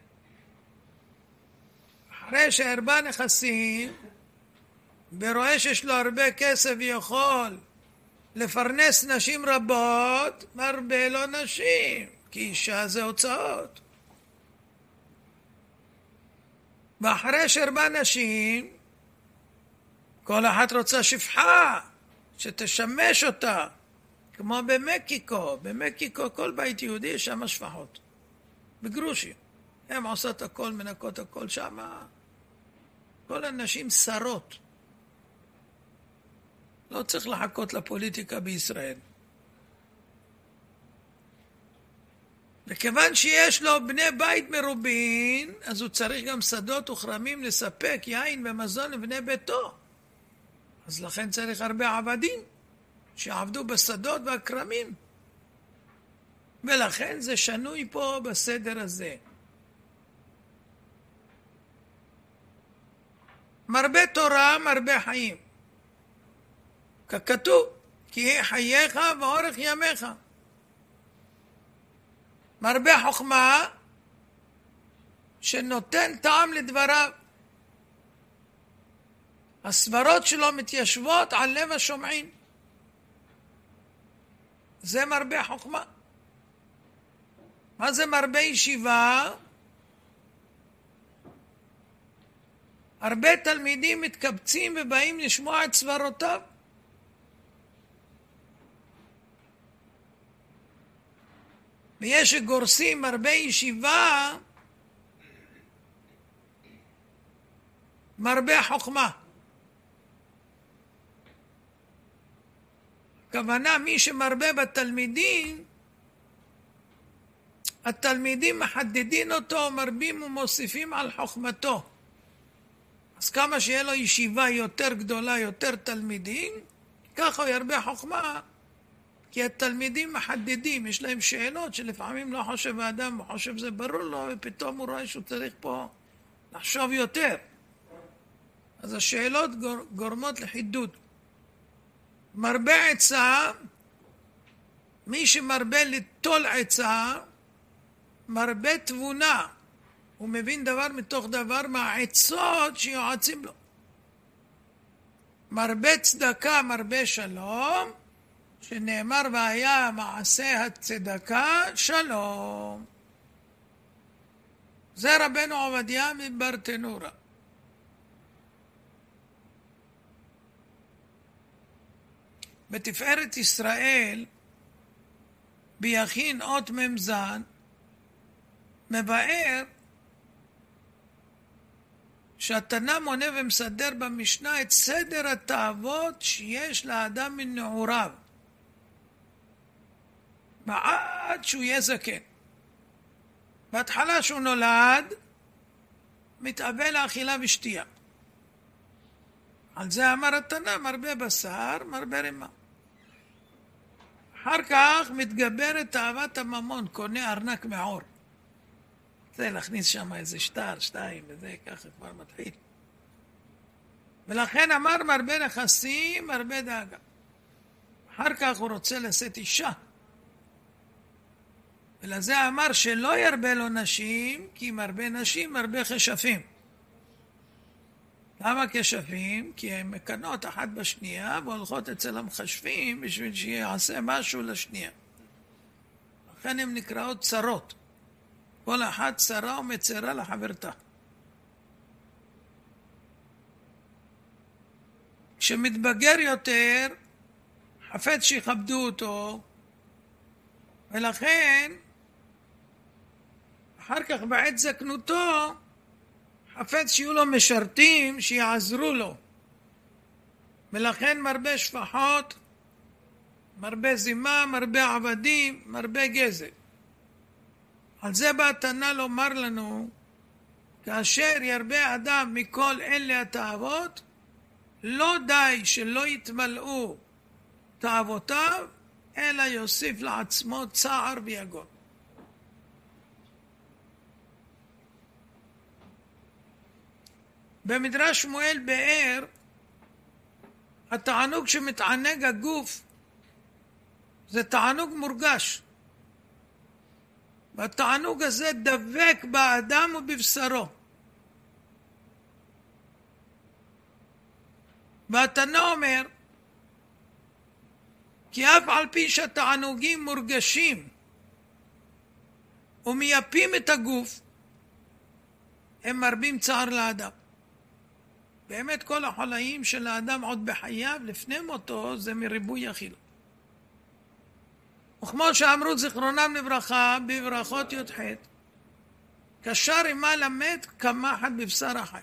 אחרי שהרבה נכסים, ורואה שיש לו הרבה כסף ויכול לפרנס נשים רבות, מרבה לו נשים, כי אישה זה הוצאות. ואחרי שהרבה נשים, כל אחת רוצה שפחה שתשמש אותה, כמו במקסיקו. במקסיקו כל בית יהודי יש שם שפחות. בגרושים. הם עושות הכל, מנקות הכל שם. כל הנשים שרות. לא צריך לחכות לפוליטיקה בישראל. וכיוון שיש לו בני בית מרובין, אז הוא צריך גם שדות וכרמים לספק יין ומזון לבני ביתו. אז לכן צריך הרבה עבדים שעבדו בשדות והכרמים. ולכן זה שנוי פה בסדר הזה. מרבה תורה, מרבה חיים. ככתוב, כי יהיה חייך ואורך ימיך. מרבה חוכמה, שנותן טעם לדבריו. הסברות שלו מתיישבות על לב השומעים. זה מרבה חוכמה. מה זה מרבה ישיבה? הרבה תלמידים מתקבצים ובאים לשמוע את סברותיו. ויש שגורסים הרבה ישיבה, מרבה חוכמה. הכוונה, מי שמרבה בתלמידים, התלמידים מחדדים אותו, מרבים ומוסיפים על חוכמתו. אז כמה שיהיה לו ישיבה יותר גדולה, יותר תלמידים, ככה הוא ירבה חוכמה, כי התלמידים מחדדים, יש להם שאלות שלפעמים לא חושב האדם, הוא חושב זה ברור לו, ופתאום הוא רואה שהוא צריך פה לחשוב יותר. אז השאלות גורמות לחידוד. מרבה עצה, מי שמרבה לטול עצה, מרבה תבונה. הוא מבין דבר מתוך דבר מהעצות שיועצים לו. מרבה צדקה, מרבה שלום, שנאמר והיה מעשה הצדקה שלום. זה רבנו עובדיה מברטנורה. בתפארת ישראל, ביכין אות ממזן, מבאר שהתנא מונה ומסדר במשנה את סדר התאוות שיש לאדם מנעוריו, עד שהוא יהיה זקן. בהתחלה שהוא נולד, מתאווה לאכילה ושתייה. על זה אמר התנא, מרבה בשר, מרבה רימה. אחר כך מתגברת תאוות הממון, קונה ארנק מעור. זה להכניס שם איזה שטר, שתיים, וזה ככה כבר מתחיל. ולכן אמר מרבה נכסים, מרבה דאגה. אחר כך הוא רוצה לשאת אישה. ולזה אמר שלא ירבה לו נשים, כי מרבה נשים, מרבה חשפים. למה כשפים? כי הן מקנות אחת בשנייה והולכות אצל המחשפים בשביל שיעשה משהו לשנייה. לכן הן נקראות צרות. כל אחת צרה ומצרה לחברתה. כשמתבגר יותר, חפץ שיכבדו אותו, ולכן אחר כך בעת זקנותו, חפץ שיהיו לו משרתים שיעזרו לו. ולכן מרבה שפחות, מרבה זימה, מרבה עבדים, מרבה גזל. על זה בא התנא לומר לנו, כאשר ירבה אדם מכל אלה התאוות, לא די שלא יתמלאו תאוותיו, אלא יוסיף לעצמו צער ויגון. במדרש שמואל באר, התענוג שמתענג הגוף, זה תענוג מורגש. והתענוג הזה דבק באדם ובבשרו. והתנא אומר, כי אף על פי שהתענוגים מורגשים ומייפים את הגוף, הם מרבים צער לאדם. באמת כל החולאים של האדם עוד בחייו לפני מותו זה מריבוי אכילה. וכמו שאמרו זיכרונם לברכה בברכות י"ח, קשר עמה למת כמחט בבשר החי.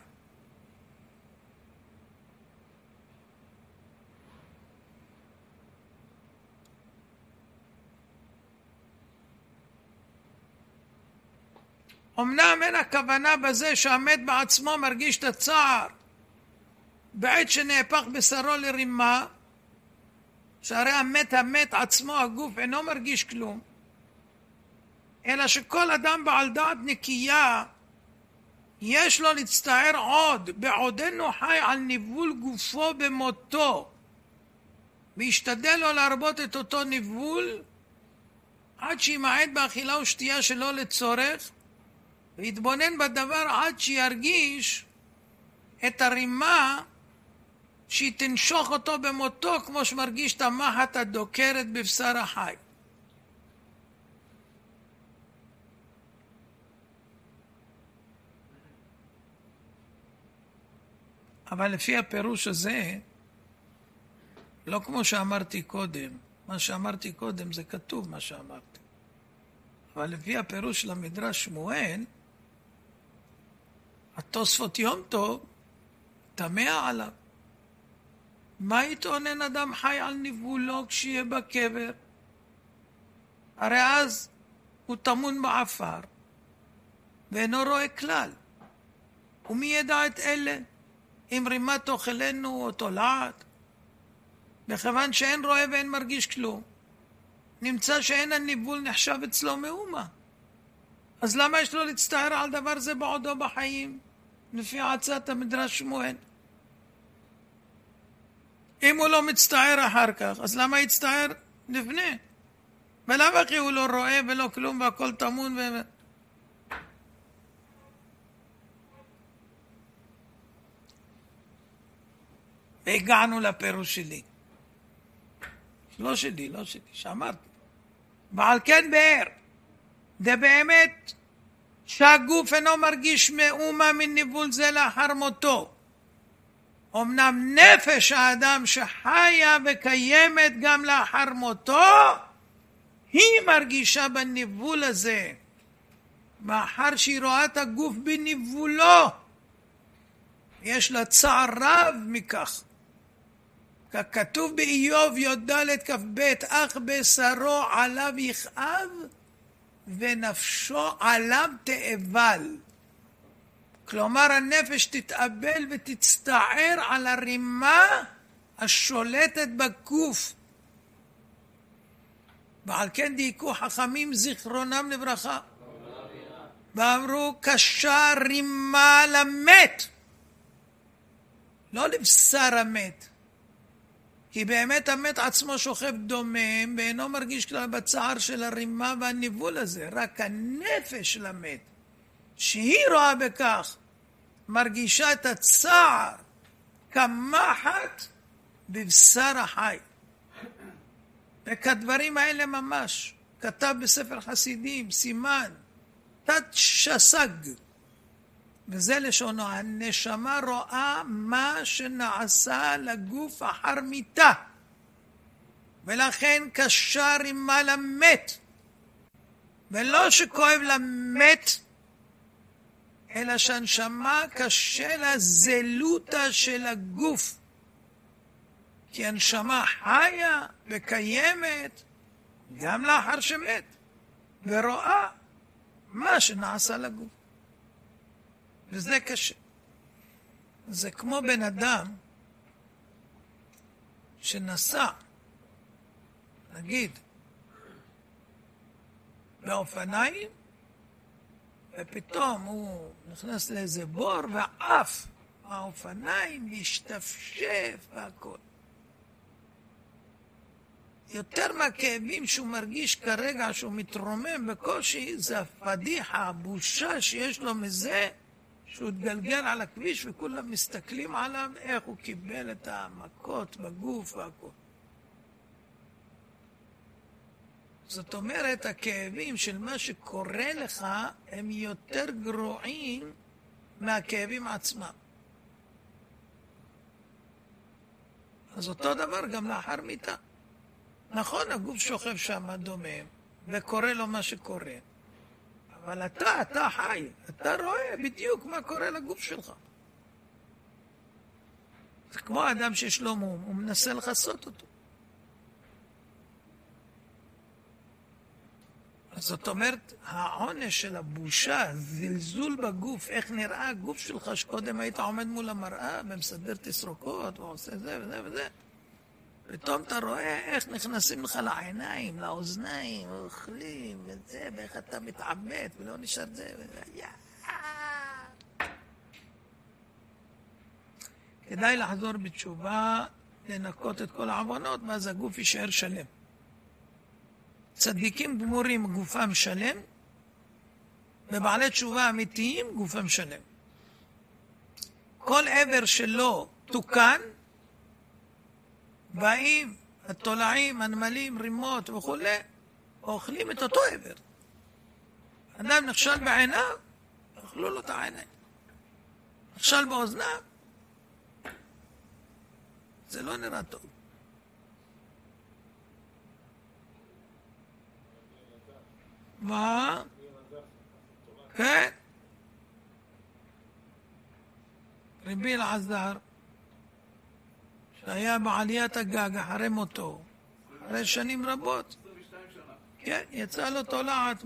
אמנם אין הכוונה בזה שהמת בעצמו מרגיש את הצער בעת שנהפך בשרו לרימה, שהרי המת עצמו, הגוף אינו מרגיש כלום, אלא שכל אדם בעל דעת נקייה יש לו להצטער עוד, בעודנו חי על ניבול גופו במותו, וישתדל לו להרבות את אותו ניבול, עד שימעט באכילה ושתייה שלא לצורך, ויתבונן בדבר עד שירגיש את הרימה שהיא תנשוך אותו במותו, כמו שמרגיש את המחט הדוקרת בבשר החי. אבל לפי הפירוש הזה, לא כמו שאמרתי קודם, מה שאמרתי קודם זה כתוב מה שאמרתי. אבל לפי הפירוש של המדרש שמואל, התוספות יום טוב תמה עליו. מה יתאונן אדם חי על ניבולו כשיהיה בקבר? הרי אז הוא טמון בעפר ואינו רואה כלל. ומי ידע את אלה? אם רימה תאכלנו או תולעת? מכיוון שאין רואה ואין מרגיש כלום, נמצא שאין הניבול נחשב אצלו מאומה. אז למה יש לו להצטער על דבר זה בעודו בחיים, לפי עצת המדרש שמואל? אם הוא לא מצטער אחר כך, אז למה יצטער לפני? ולמה כי הוא לא רואה ולא כלום והכל תמון והגענו לפירוש שלי. לא שלי, שאמרתי. ועל כן באר, זה באמת שהגוף אינו מרגיש מאומה מניבול זה לאחר מותו. אמנם נפש האדם שחיה וקיימת גם לאחר מותו, היא מרגישה בניבול הזה, מאחר שהיא רואה את הגוף בניבולו. יש לה צער רב מכך. ככתוב באיוב י"ד כ"ב, אך בשרו עליו יכאב ונפשו עליו תאבל. כלומר הנפש תתאבל ותצטער על הרימה השולטת בגוף. ועל כן דייקו חכמים זיכרונם לברכה ואמרו קשה רימה למת, לא לבשר המת, כי באמת המת עצמו שוכב דומם ואינו מרגיש כלל בצער של הרימה והניבול הזה. רק הנפש של המת שהיא רואה בכך מרגישה את הצער כמחט בבשר החי. וכדברים האלה ממש כתב בספר חסידים סימן תת שסג, וזה לשונו, הנשמה רואה מה שנעשה לגוף אחר מיתה, ולכן קשה רימה למת, ולא שכואב למת, אלא שהנשמה קשה לזלותה של הגוף, כי הנשמה חיה וקיימת גם לאחר שמת, ורואה מה שנעשה לגוף. וזה קשה. זה כמו בן אדם שנסע, נגיד, באופניים, ופתאום הוא נכנס לאיזה בור ועף האופניים, להשתפשף והכל. יותר מהכאבים שהוא מרגיש כרגע שהוא מתרומם בקושי, זה הפדיחה, הבושה שיש לו מזה שהוא התגלגל על הכביש וכולם מסתכלים עליו איך הוא קיבל את המכות בגוף והכל. זאת אומרת, הכאבים של מה שקורה לך הם יותר גרועים מהכאבים עצמם. אז אותו דבר גם לאחר מיתה. נכון, הגוף שוכב שם דומם וקורה לו מה שקורה, אבל אתה חי, אתה רואה בדיוק מה קורה לגוף שלך. זה כמו אדם שיש לו מום, הוא מנסה לחסות אותו. אז זאת אומרת, העונש של הבושה, זלזול בגוף, איך נראה הגוף שלך שקודם היית עומד מול המראה ומסדר תסרוקות ועושה זה וזה וזה. פתאום אתה רואה איך נכנסים לך לעיניים, לאוזניים, אוכלים וזה, ואיך אתה מתעמת ולא נשאר זה וזה. כדאי לחזור בתשובה, לנקות את כל העוונות, ואז הגוף יישאר שלם. צדיקים גמורים גופם שלם, ובעלי תשובה אמיתיים גופם שלם. כל עבר שלא תוקן, באים התולעים, הנמלים, רימות וכו', אוכלים את אותו עבר. אדם נכשל בעיניו, אכלו לו את העיניים. נכשל באוזניו, זה לא נראה טוב. מה? כן. רבי אלעזר, שהיה בעליית הגג אחרי מותו, אחרי שנים רבות, כן, יצא לו תולעת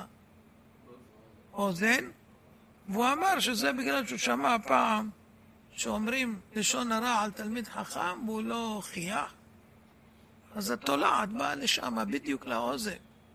מהאוזן, והוא אמר שזה בגלל שהוא שמע פעם שאומרים לשון הרע על תלמיד חכם, והוא לא חייך, אז התולעת באה לשם בדיוק לאוזן.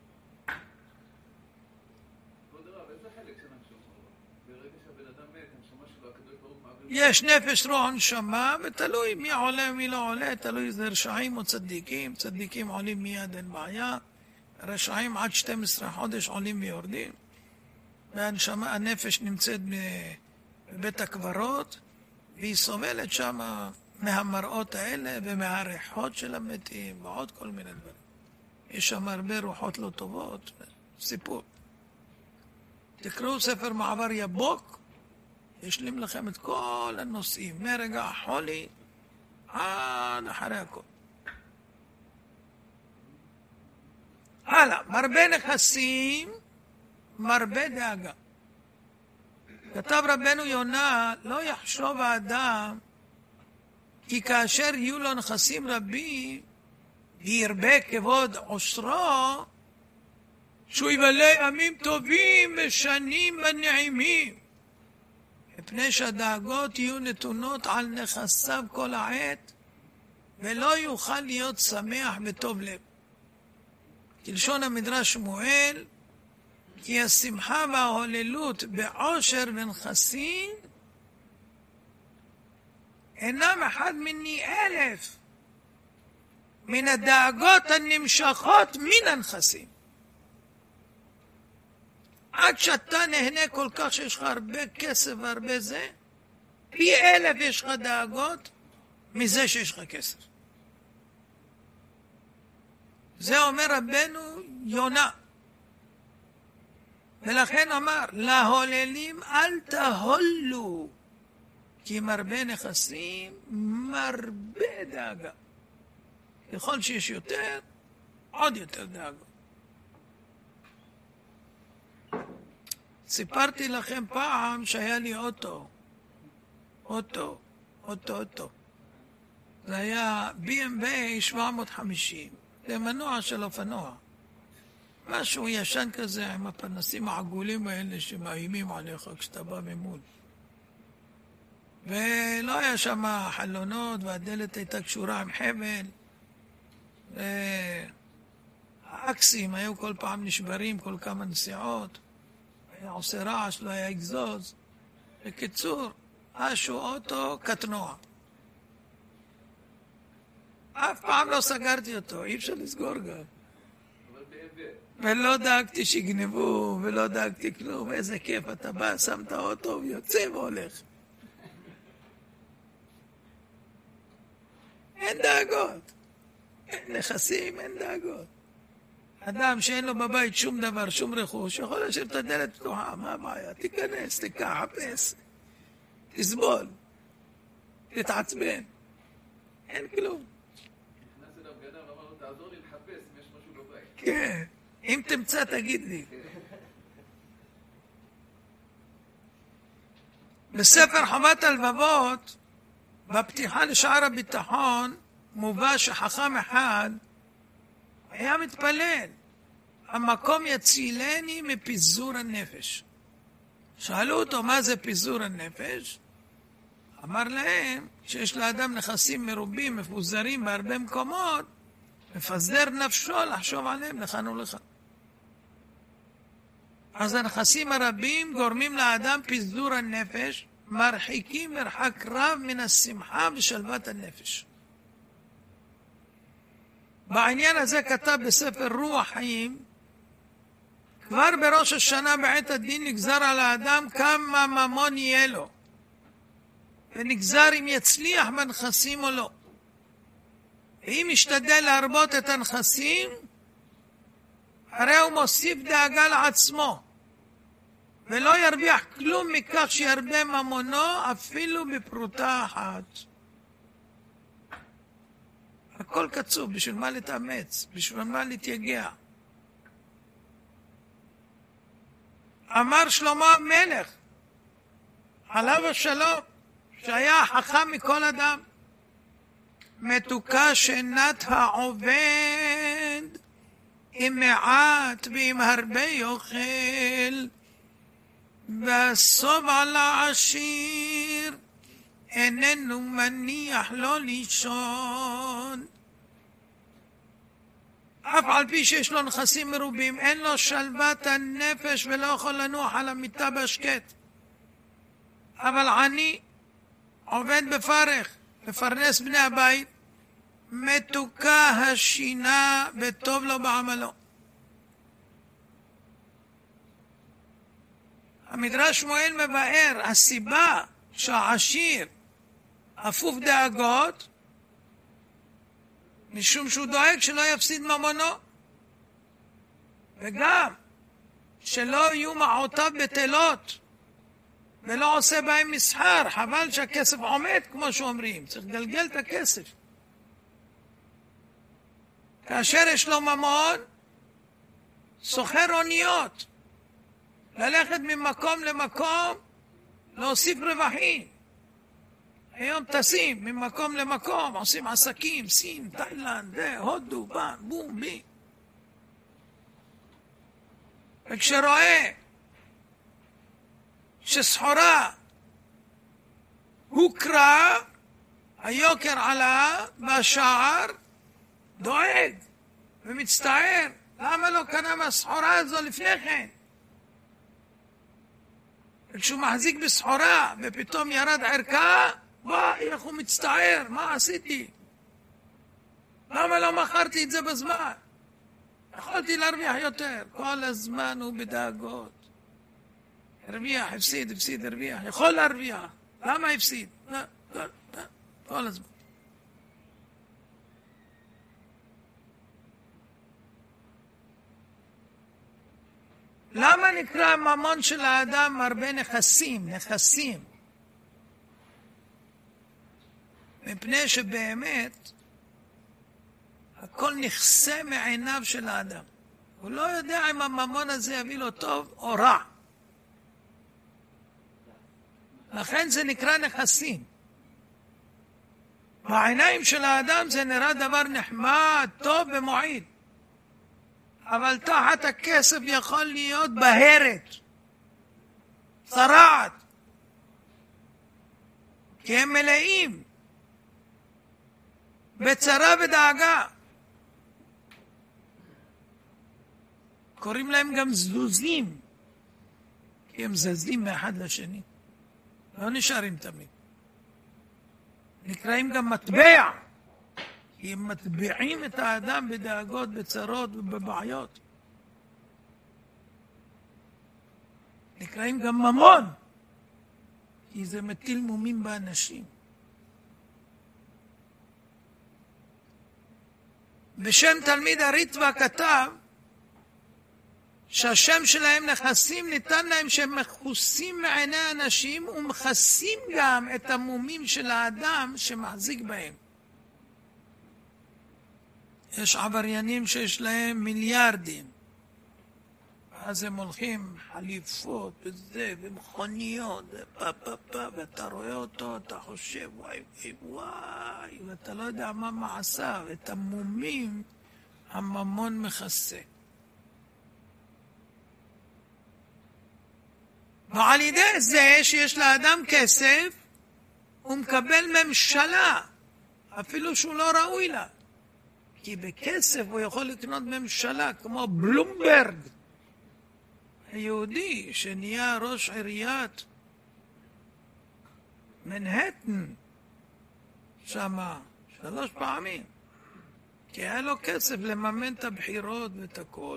יש נפש, רוח, נשמה, ותלוי מי עולה מי לא עולה, תלוי זה רשעים או צדיקים. צדיקים עולים מיד, אין בעיה. רשעים עד 12 חודש עולים ויורדים. והנשמה, הנפש נמצאת בבית הקברות, והיא סובלת שם מהמראות האלה ומהריחות של המתים ועוד כל מיני דברים. יש שם הרבה רוחות לא טובות. סיפור. תקראו ספר מעבר יבוק, ישלים לכם את כל הנושאים, מרגע החולי עד אחרי הכל. הלאה, מרבה נכסים, מרבה דאגה. כתב רבנו יונה, לא יחשוב האדם כי כאשר יהיו לו נכסים רבים וירבה כבוד עושרו, שהוא יבלה ימים טובים ושנים בנעימים, מפני שהדאגות יהיו נתונות על נכסיו כל העת, ולא יוכל להיות שמח וטוב לב. כלשון המדרש שמואל, כי השמחה וההוללות בעושר ונכסים אינם אחד מני 1000 מן הדאגות הנמשכות מן הנכסים. עד שאתה נהנה כל כך שיש לך הרבה כסף והרבה זה, פי 1000 יש לך דאגות מזה שיש לך כסף. זה אומר רבנו יונה. ולכן אמר, להוללים אל תהולו, כי מרבה נכסים, מרבה דאגה. ככל שיש יותר, עוד יותר דאגות. סיפרתי לכם פעם שהיה לי אוטו. זה היה BMW 750, זה מנוע של אופנוע. משהו ישן כזה עם הפנסים העגולים האלה שמאיימים עליך כשאתה בא ממול. ולא היה שם חלונות והדלת הייתה קשורה עם חבל. האקסים היו כל פעם נשברים כל כמה נסיעות. היה עושה רעש, לא היה אגזוז. בקיצור, משהו אוטו קטנוע. אף פעם לא סגרתי אותו, אי אפשר לסגור גם. ולא דאגתי שיגנבו, ולא דאגתי כלום. איזה כיף, אתה בא, שם את האוטו, יוצא והולך. אין דאגות. אין נכסים, אין דאגות. אדם שאין לו בבית שום דבר, שום רכוש, יכול להשאיר את הדלת פתוחה, מה הבעיה? תיכנס, תיקח, חפש, תסבול, תתעצבן. אין כלום. נכנס אליו גנב, אמר לו, תעזור לי לחפש אם יש משהו בבית. כן, אם תמצא תגיד לי. בספר חובת הלבבות, בפתיחה לשער הביטחון, מובא שחכם אחד היה מתפלל, המקום יצילני מפיזור הנפש. שאלו אותו מה זה פיזור הנפש? אמר להם שיש לאדם נכסים מרובים, מפוזרים בהרבה מקומות, מפזר נפשו לחשוב עליהם לכאן ולכאן. אז הנכסים הרבים גורמים לאדם פיזור הנפש. מרחיקים מרחק רב מן השמחה ושלוות הנפש. בעניין הזה כתב בספר רוח חיים, כבר בראש השנה בעת הדין נגזר על האדם כמה ממון יהיה לו, ונגזר אם יצליח בנכסים או לא. ואם ישתדל להרבות את הנכסים, הרי הוא מוסיף דאגה לעצמו, ולא ירוויח כלום מכך שירבה ממונו אפילו בפרוטה אחת. הכל קצוב, בשביל מה להתאמץ, בשביל מה להתייגע. אמר שלמה המלך, עליו השלום, שהיה החכם מכל אדם, מתוקה שנת העובד, עם מעט ועם הרבה יאכל, והסוב על העשיר, איננו מניח לו לישון. אף על פי שיש לו נכסים מרובים, אין לו שלוות הנפש ולא יכול לנוח על המיטה בשקט. אבל עני, עובד בפרך, מפרנס בני הבית, מתוקה השינה וטוב לו בעמלו. המדרש שמואל מבאר, הסיבה שהעשיר אפוף דאגות, משום שהוא דואג שלא יפסיד ממונו, וגם שלא יהיו מעותיו בטלות, ולא עושה בהם מסחר. חבל שהכסף עומד, כמו שאומרים, צריך לגלגל את הכסף. כאשר יש לו ממון, סוחר אוניות, ללכת ממקום למקום, להוסיף רווחים. היום טסים ממקום למקום, עושים עסקים, סין, תאילנד, הודו, בום, בי. וכשרואה שסחורה הוקרה, היוקר עלה בשער, דואג ומצטער, למה לא קנה מהסחורה הזו לפני כן? וכשהוא מחזיק בסחורה ופתאום ירד ערכה, איך הוא מצטער, מה עשיתי? למה לא מכרתי את זה בזמן? יכולתי להרוויח יותר. כל הזמן הוא בדאגות. הרוויח, הפסיד, הרוויח. יכול להרוויח. למה הפסיד? לא. כל הזמן. למה נקרא ממון של האדם הרבה נכסים? מפני שבאמת הכל נכסה מעיניו של האדם. הוא לא יודע אם הממון הזה יביא לו טוב או רע. לכן זה נקרא נכסים. בעיניים של האדם זה נראה דבר נחמד, טוב ומועיל. אבל תחת הכסף יכול להיות בהרת, צרעת, כי הם מלאים בצרה ודאגה. קוראים להם גם זזוזים, כי הם זזים מאחד לשני, לא נשארים תמיד. נקראים גם מטבע, כי הם מטביעים את האדם בדאגות, בצרות ובבעיות. נקראים גם ממון, כי זה מטיל מומים באנשים. בשם תלמיד הריטב"א כתב שהשם שלהם נכסים, ניתן להם שהם מכוסים מעיני אנשים ומכסים גם את המומים של האדם שמחזיק בהם. יש עבריינים שיש להם מיליארדים, אז הם הולכים חליפות וזה ומכוניות ואתה רואה אותו, אתה חושב וואי, ואתה לא יודע מה מעשה, ואת המומים הממון מכסה. ועל ידי זה שיש לאדם כסף, הוא מקבל ממשלה, אפילו שהוא לא ראוי לה. כי בכסף הוא יכול לקנות ממשלה, כמו בלומברג, היהודי שנהיה ראש עיריית מנהטן, שמה 3 פעמים. כי היה לו כסף לממן את הבחירות ואת הכל.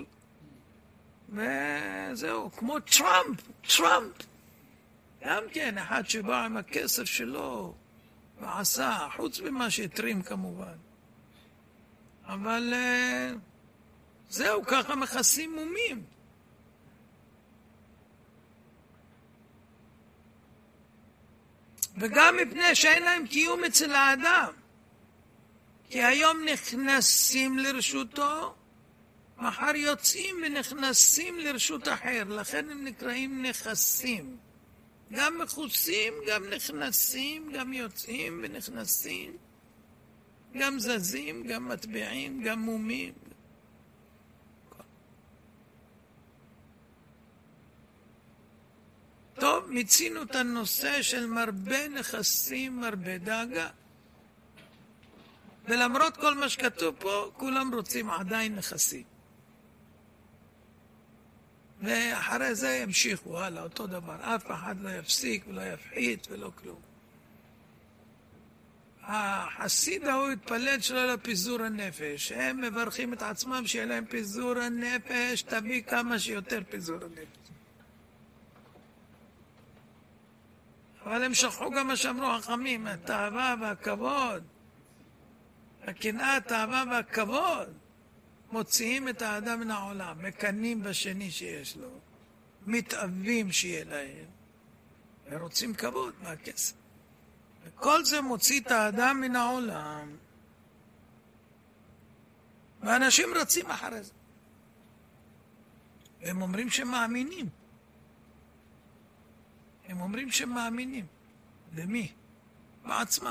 וזהו, כמו טראמפ. גם כן, אחד שבא עם הכסף שלו ועשה, חוץ ממה שהתרים כמובן. אבל זהו, ככה מכסים מומים. וגם מפני שאין להם קיום אצל האדם. כי היום נכנסים לרשותו, מחר יוצאים ונכנסים לרשות אחר. לכן הם נקראים נכסים. גם מכוסים, גם נכנסים, גם יוצאים ונכנסים. גם זזים, גם מטבעים, גם מומים. טוב, מיצינו את הנושא של מרבה נכסים, מרבה דאגה. ולמרות כל מה שכתוב פה, כולם רוצים עדיין נכסים. ואחרי זה ימשיכו הלאה, אותו דבר. אף אחד לא יפסיק ולא יפחית ולא כלום. החסיד ההוא התפלל שלא לפיזור הנפש. הם מברכים את עצמם שיהיה להם פיזור הנפש, תביא כמה שיותר פיזור הנפש. אבל הם שכחו גם מה שאמרו החכמים, התאווה והכבוד. הקנאה, התאווה והכבוד מוציאים את האדם מן העולם, מקנאים בשני שיש לו, מתאווים שיהיה להם, ורוצים כבוד מהכסף. וכל זה מוציא את האדם מן העולם, ואנשים רצים אחרי זה. הם אומרים שמאמינים. הם אומרים שמאמינים. למי? בעצמם.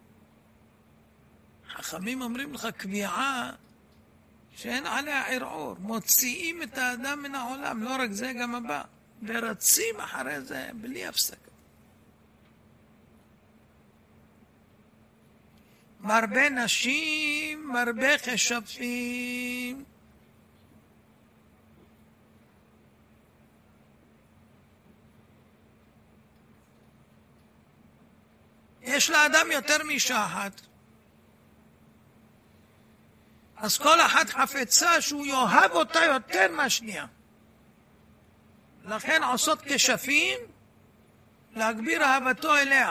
חכמים אומרים לך קביעה שאין עליה ערעור. מוציאים את האדם מן העולם, לא רק זה, גם הבא. ורצים אחרי זה בלי הפסקה. מרבה נשים, מרבה חשפים. יש לאדם יותר מאישה אחת. אז כל אחת חפצה שהוא יאהב אותה יותר מהשנייה. לכן עושות כשפים להגביר אהבתו אליה.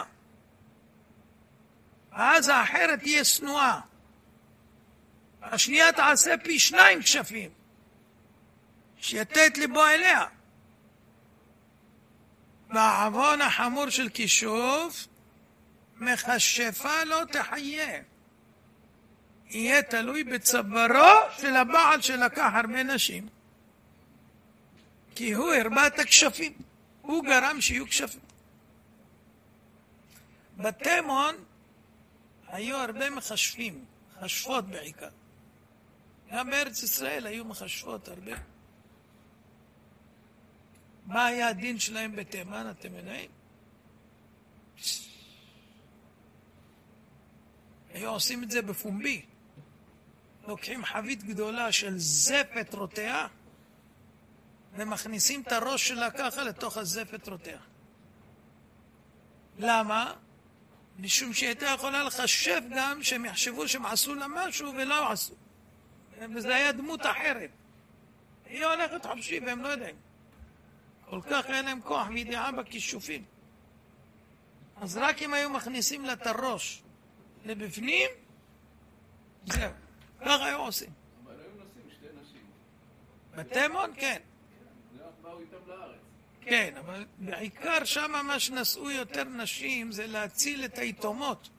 ואז האחרת תהיה שנואה. השנייה תעשה פי 2 כשפים. שיתה את ליבו אליה. והעוון החמור של כישוף, מכשפה לא תחיה. יהיה תלוי בצווארו של הבעל שלקח הרבה נשים. כי הוא הרבה את הכשפים. הוא גרם שיהיו כשפים. בתימון היו הרבה מכשפים, מכשפות בעיקר. גם בארץ ישראל היו מכשפות הרבה. מה היה הדין שלהם בתימן, אתם יודעים? היו עושים את זה בפומבי. לוקחים חבית גדולה של זפת רותח, ומכניסים את הראש שלה ככה לתוך הזפת רותח. למה? משום שהייתה יכולה לחשב גם שהם יחשבו שהם עשו לה משהו ולא עשו. וזה היה דמות אחרת. היא הולכת חופשי והם לא יודעים. כל כך היה להם כוח וידיעה בכישופים. אז רק אם היו מכניסים לה את הראש לבפנים, זהו. ככה היו עושים. אבל היו נוסעים 2 נשים. בתימון, כן. באו איתם לארץ. כן, אבל בעיקר שם מה שנסעו יותר נשים זה להציל את היתומות.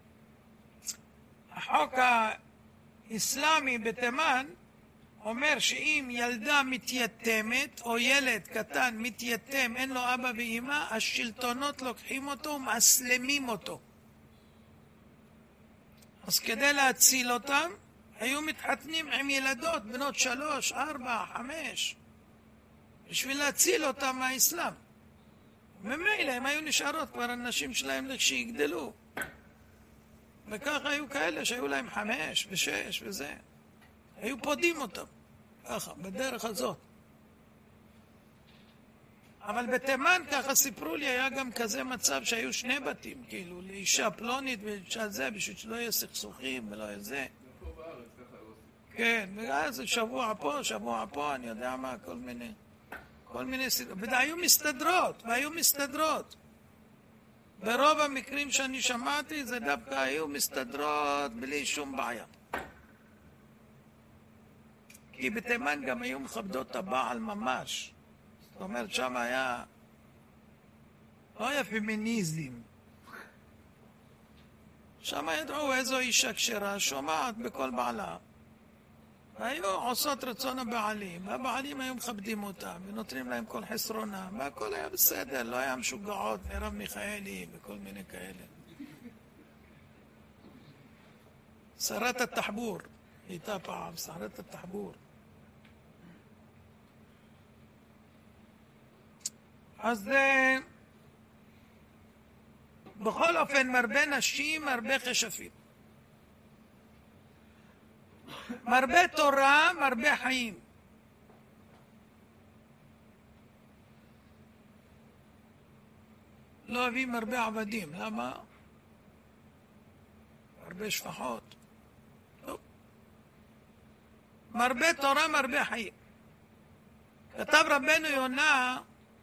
החוק האסלאמי בתימן אומר שאם ילדה מתייתמת או ילד קטן מתייתם, אין לו אבא ואמא, השלטונות לוקחים אותו ומאסלמים אותו. אז כדי להציל אותם, היו מתחתנים עם ילדות בנות 3, 4, 5, בשביל להציל אותם מהאסלאם. וממילא הם היו נשארות כבר הנשים שלהם לכשיגדלו. וככה היו כאלה שהיו להם 5 ו6 וזה. היו פודים אותם. ככה, בדרך הזאת. אבל בתימן, ככה סיפרו לי, היה גם כזה מצב שהיו שני בתים, כאילו, לאישה פלונית ואישה זה, בשביל שלא יהיה סכסוכים ולא יהיה זה. פה בארץ ככה לא עושים. כן, ואז שבוע פה, אני יודע מה, כל מיני סידרות, והיו מסתדרות. ברוב המקרים שאני שמעתי, זה דווקא היו מסתדרות בלי שום בעיה. כי בתימן גם היו מכבדות הבעל ממש. זאת אומרת, שם לא היה פמיניזם. שם ידעו איזו אישה כשרה, שומעת בכל בעלה. והיו עושות רצון הבעלים, והבעלים היו מכבדים אותם, ונותנים להם כל חסרונם, והכל היה בסדר, לא היה משוגעות, מרב מיכאלי וכל מיני כאלה. שרת התחבור, הייתה פעם, שרת התחבור. אז בכל אופן, מרבה נשים, מרבה חשפים. מרבה תורה, מרבה חיים. לא אוהבים מרבה עבדים. למה? מרבה שפחות. לא. מרבה תורה, מרבה חיים. כתב רבנו יונה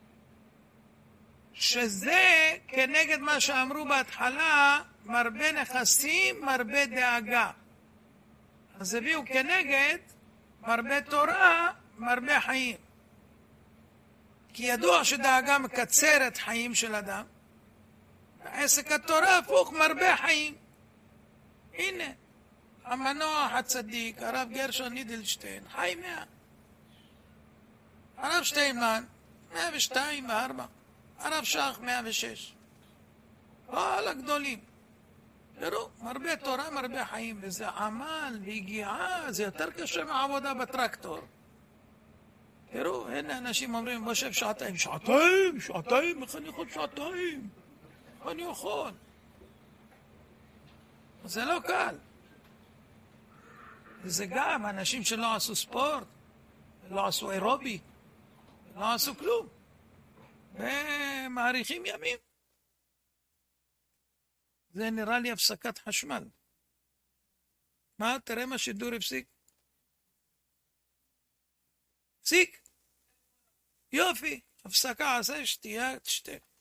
שזה כנגד מה שאמרו בהתחלה, מרבה נכסים, מרבה דאגה. אז הביאו כנגד מרבה תורה, מרבה חיים. כי ידוע שדאגה מקצרת חיים של אדם. עסק התורה הפוך, מרבה חיים. הנה, המנוח הצדיק, הרב גרשון נידלשטיין, חי 100. הרב שטיינמן, 102 ו4. הרב שח, 106. כל הגדולים. תראו, מרבה תורה, מרבה חיים, וזה עמל והגיעה, זה יותר קשה מעבודה בטרקטור. תראו, הנה אנשים אומרים, בוא שב שעתיים, איך אני יכול שעתיים? איך אני יכול? זה לא קל. וזה גם אנשים שלא עשו ספורט, לא עשו אירובי, לא עשו כלום, ומאריכים ימים. זה נראה לי הפסקת חשמל. מה? תראה מה שידור הפסיק. פסיק. יופי. הפסקה, עשה שתייה, תשתה.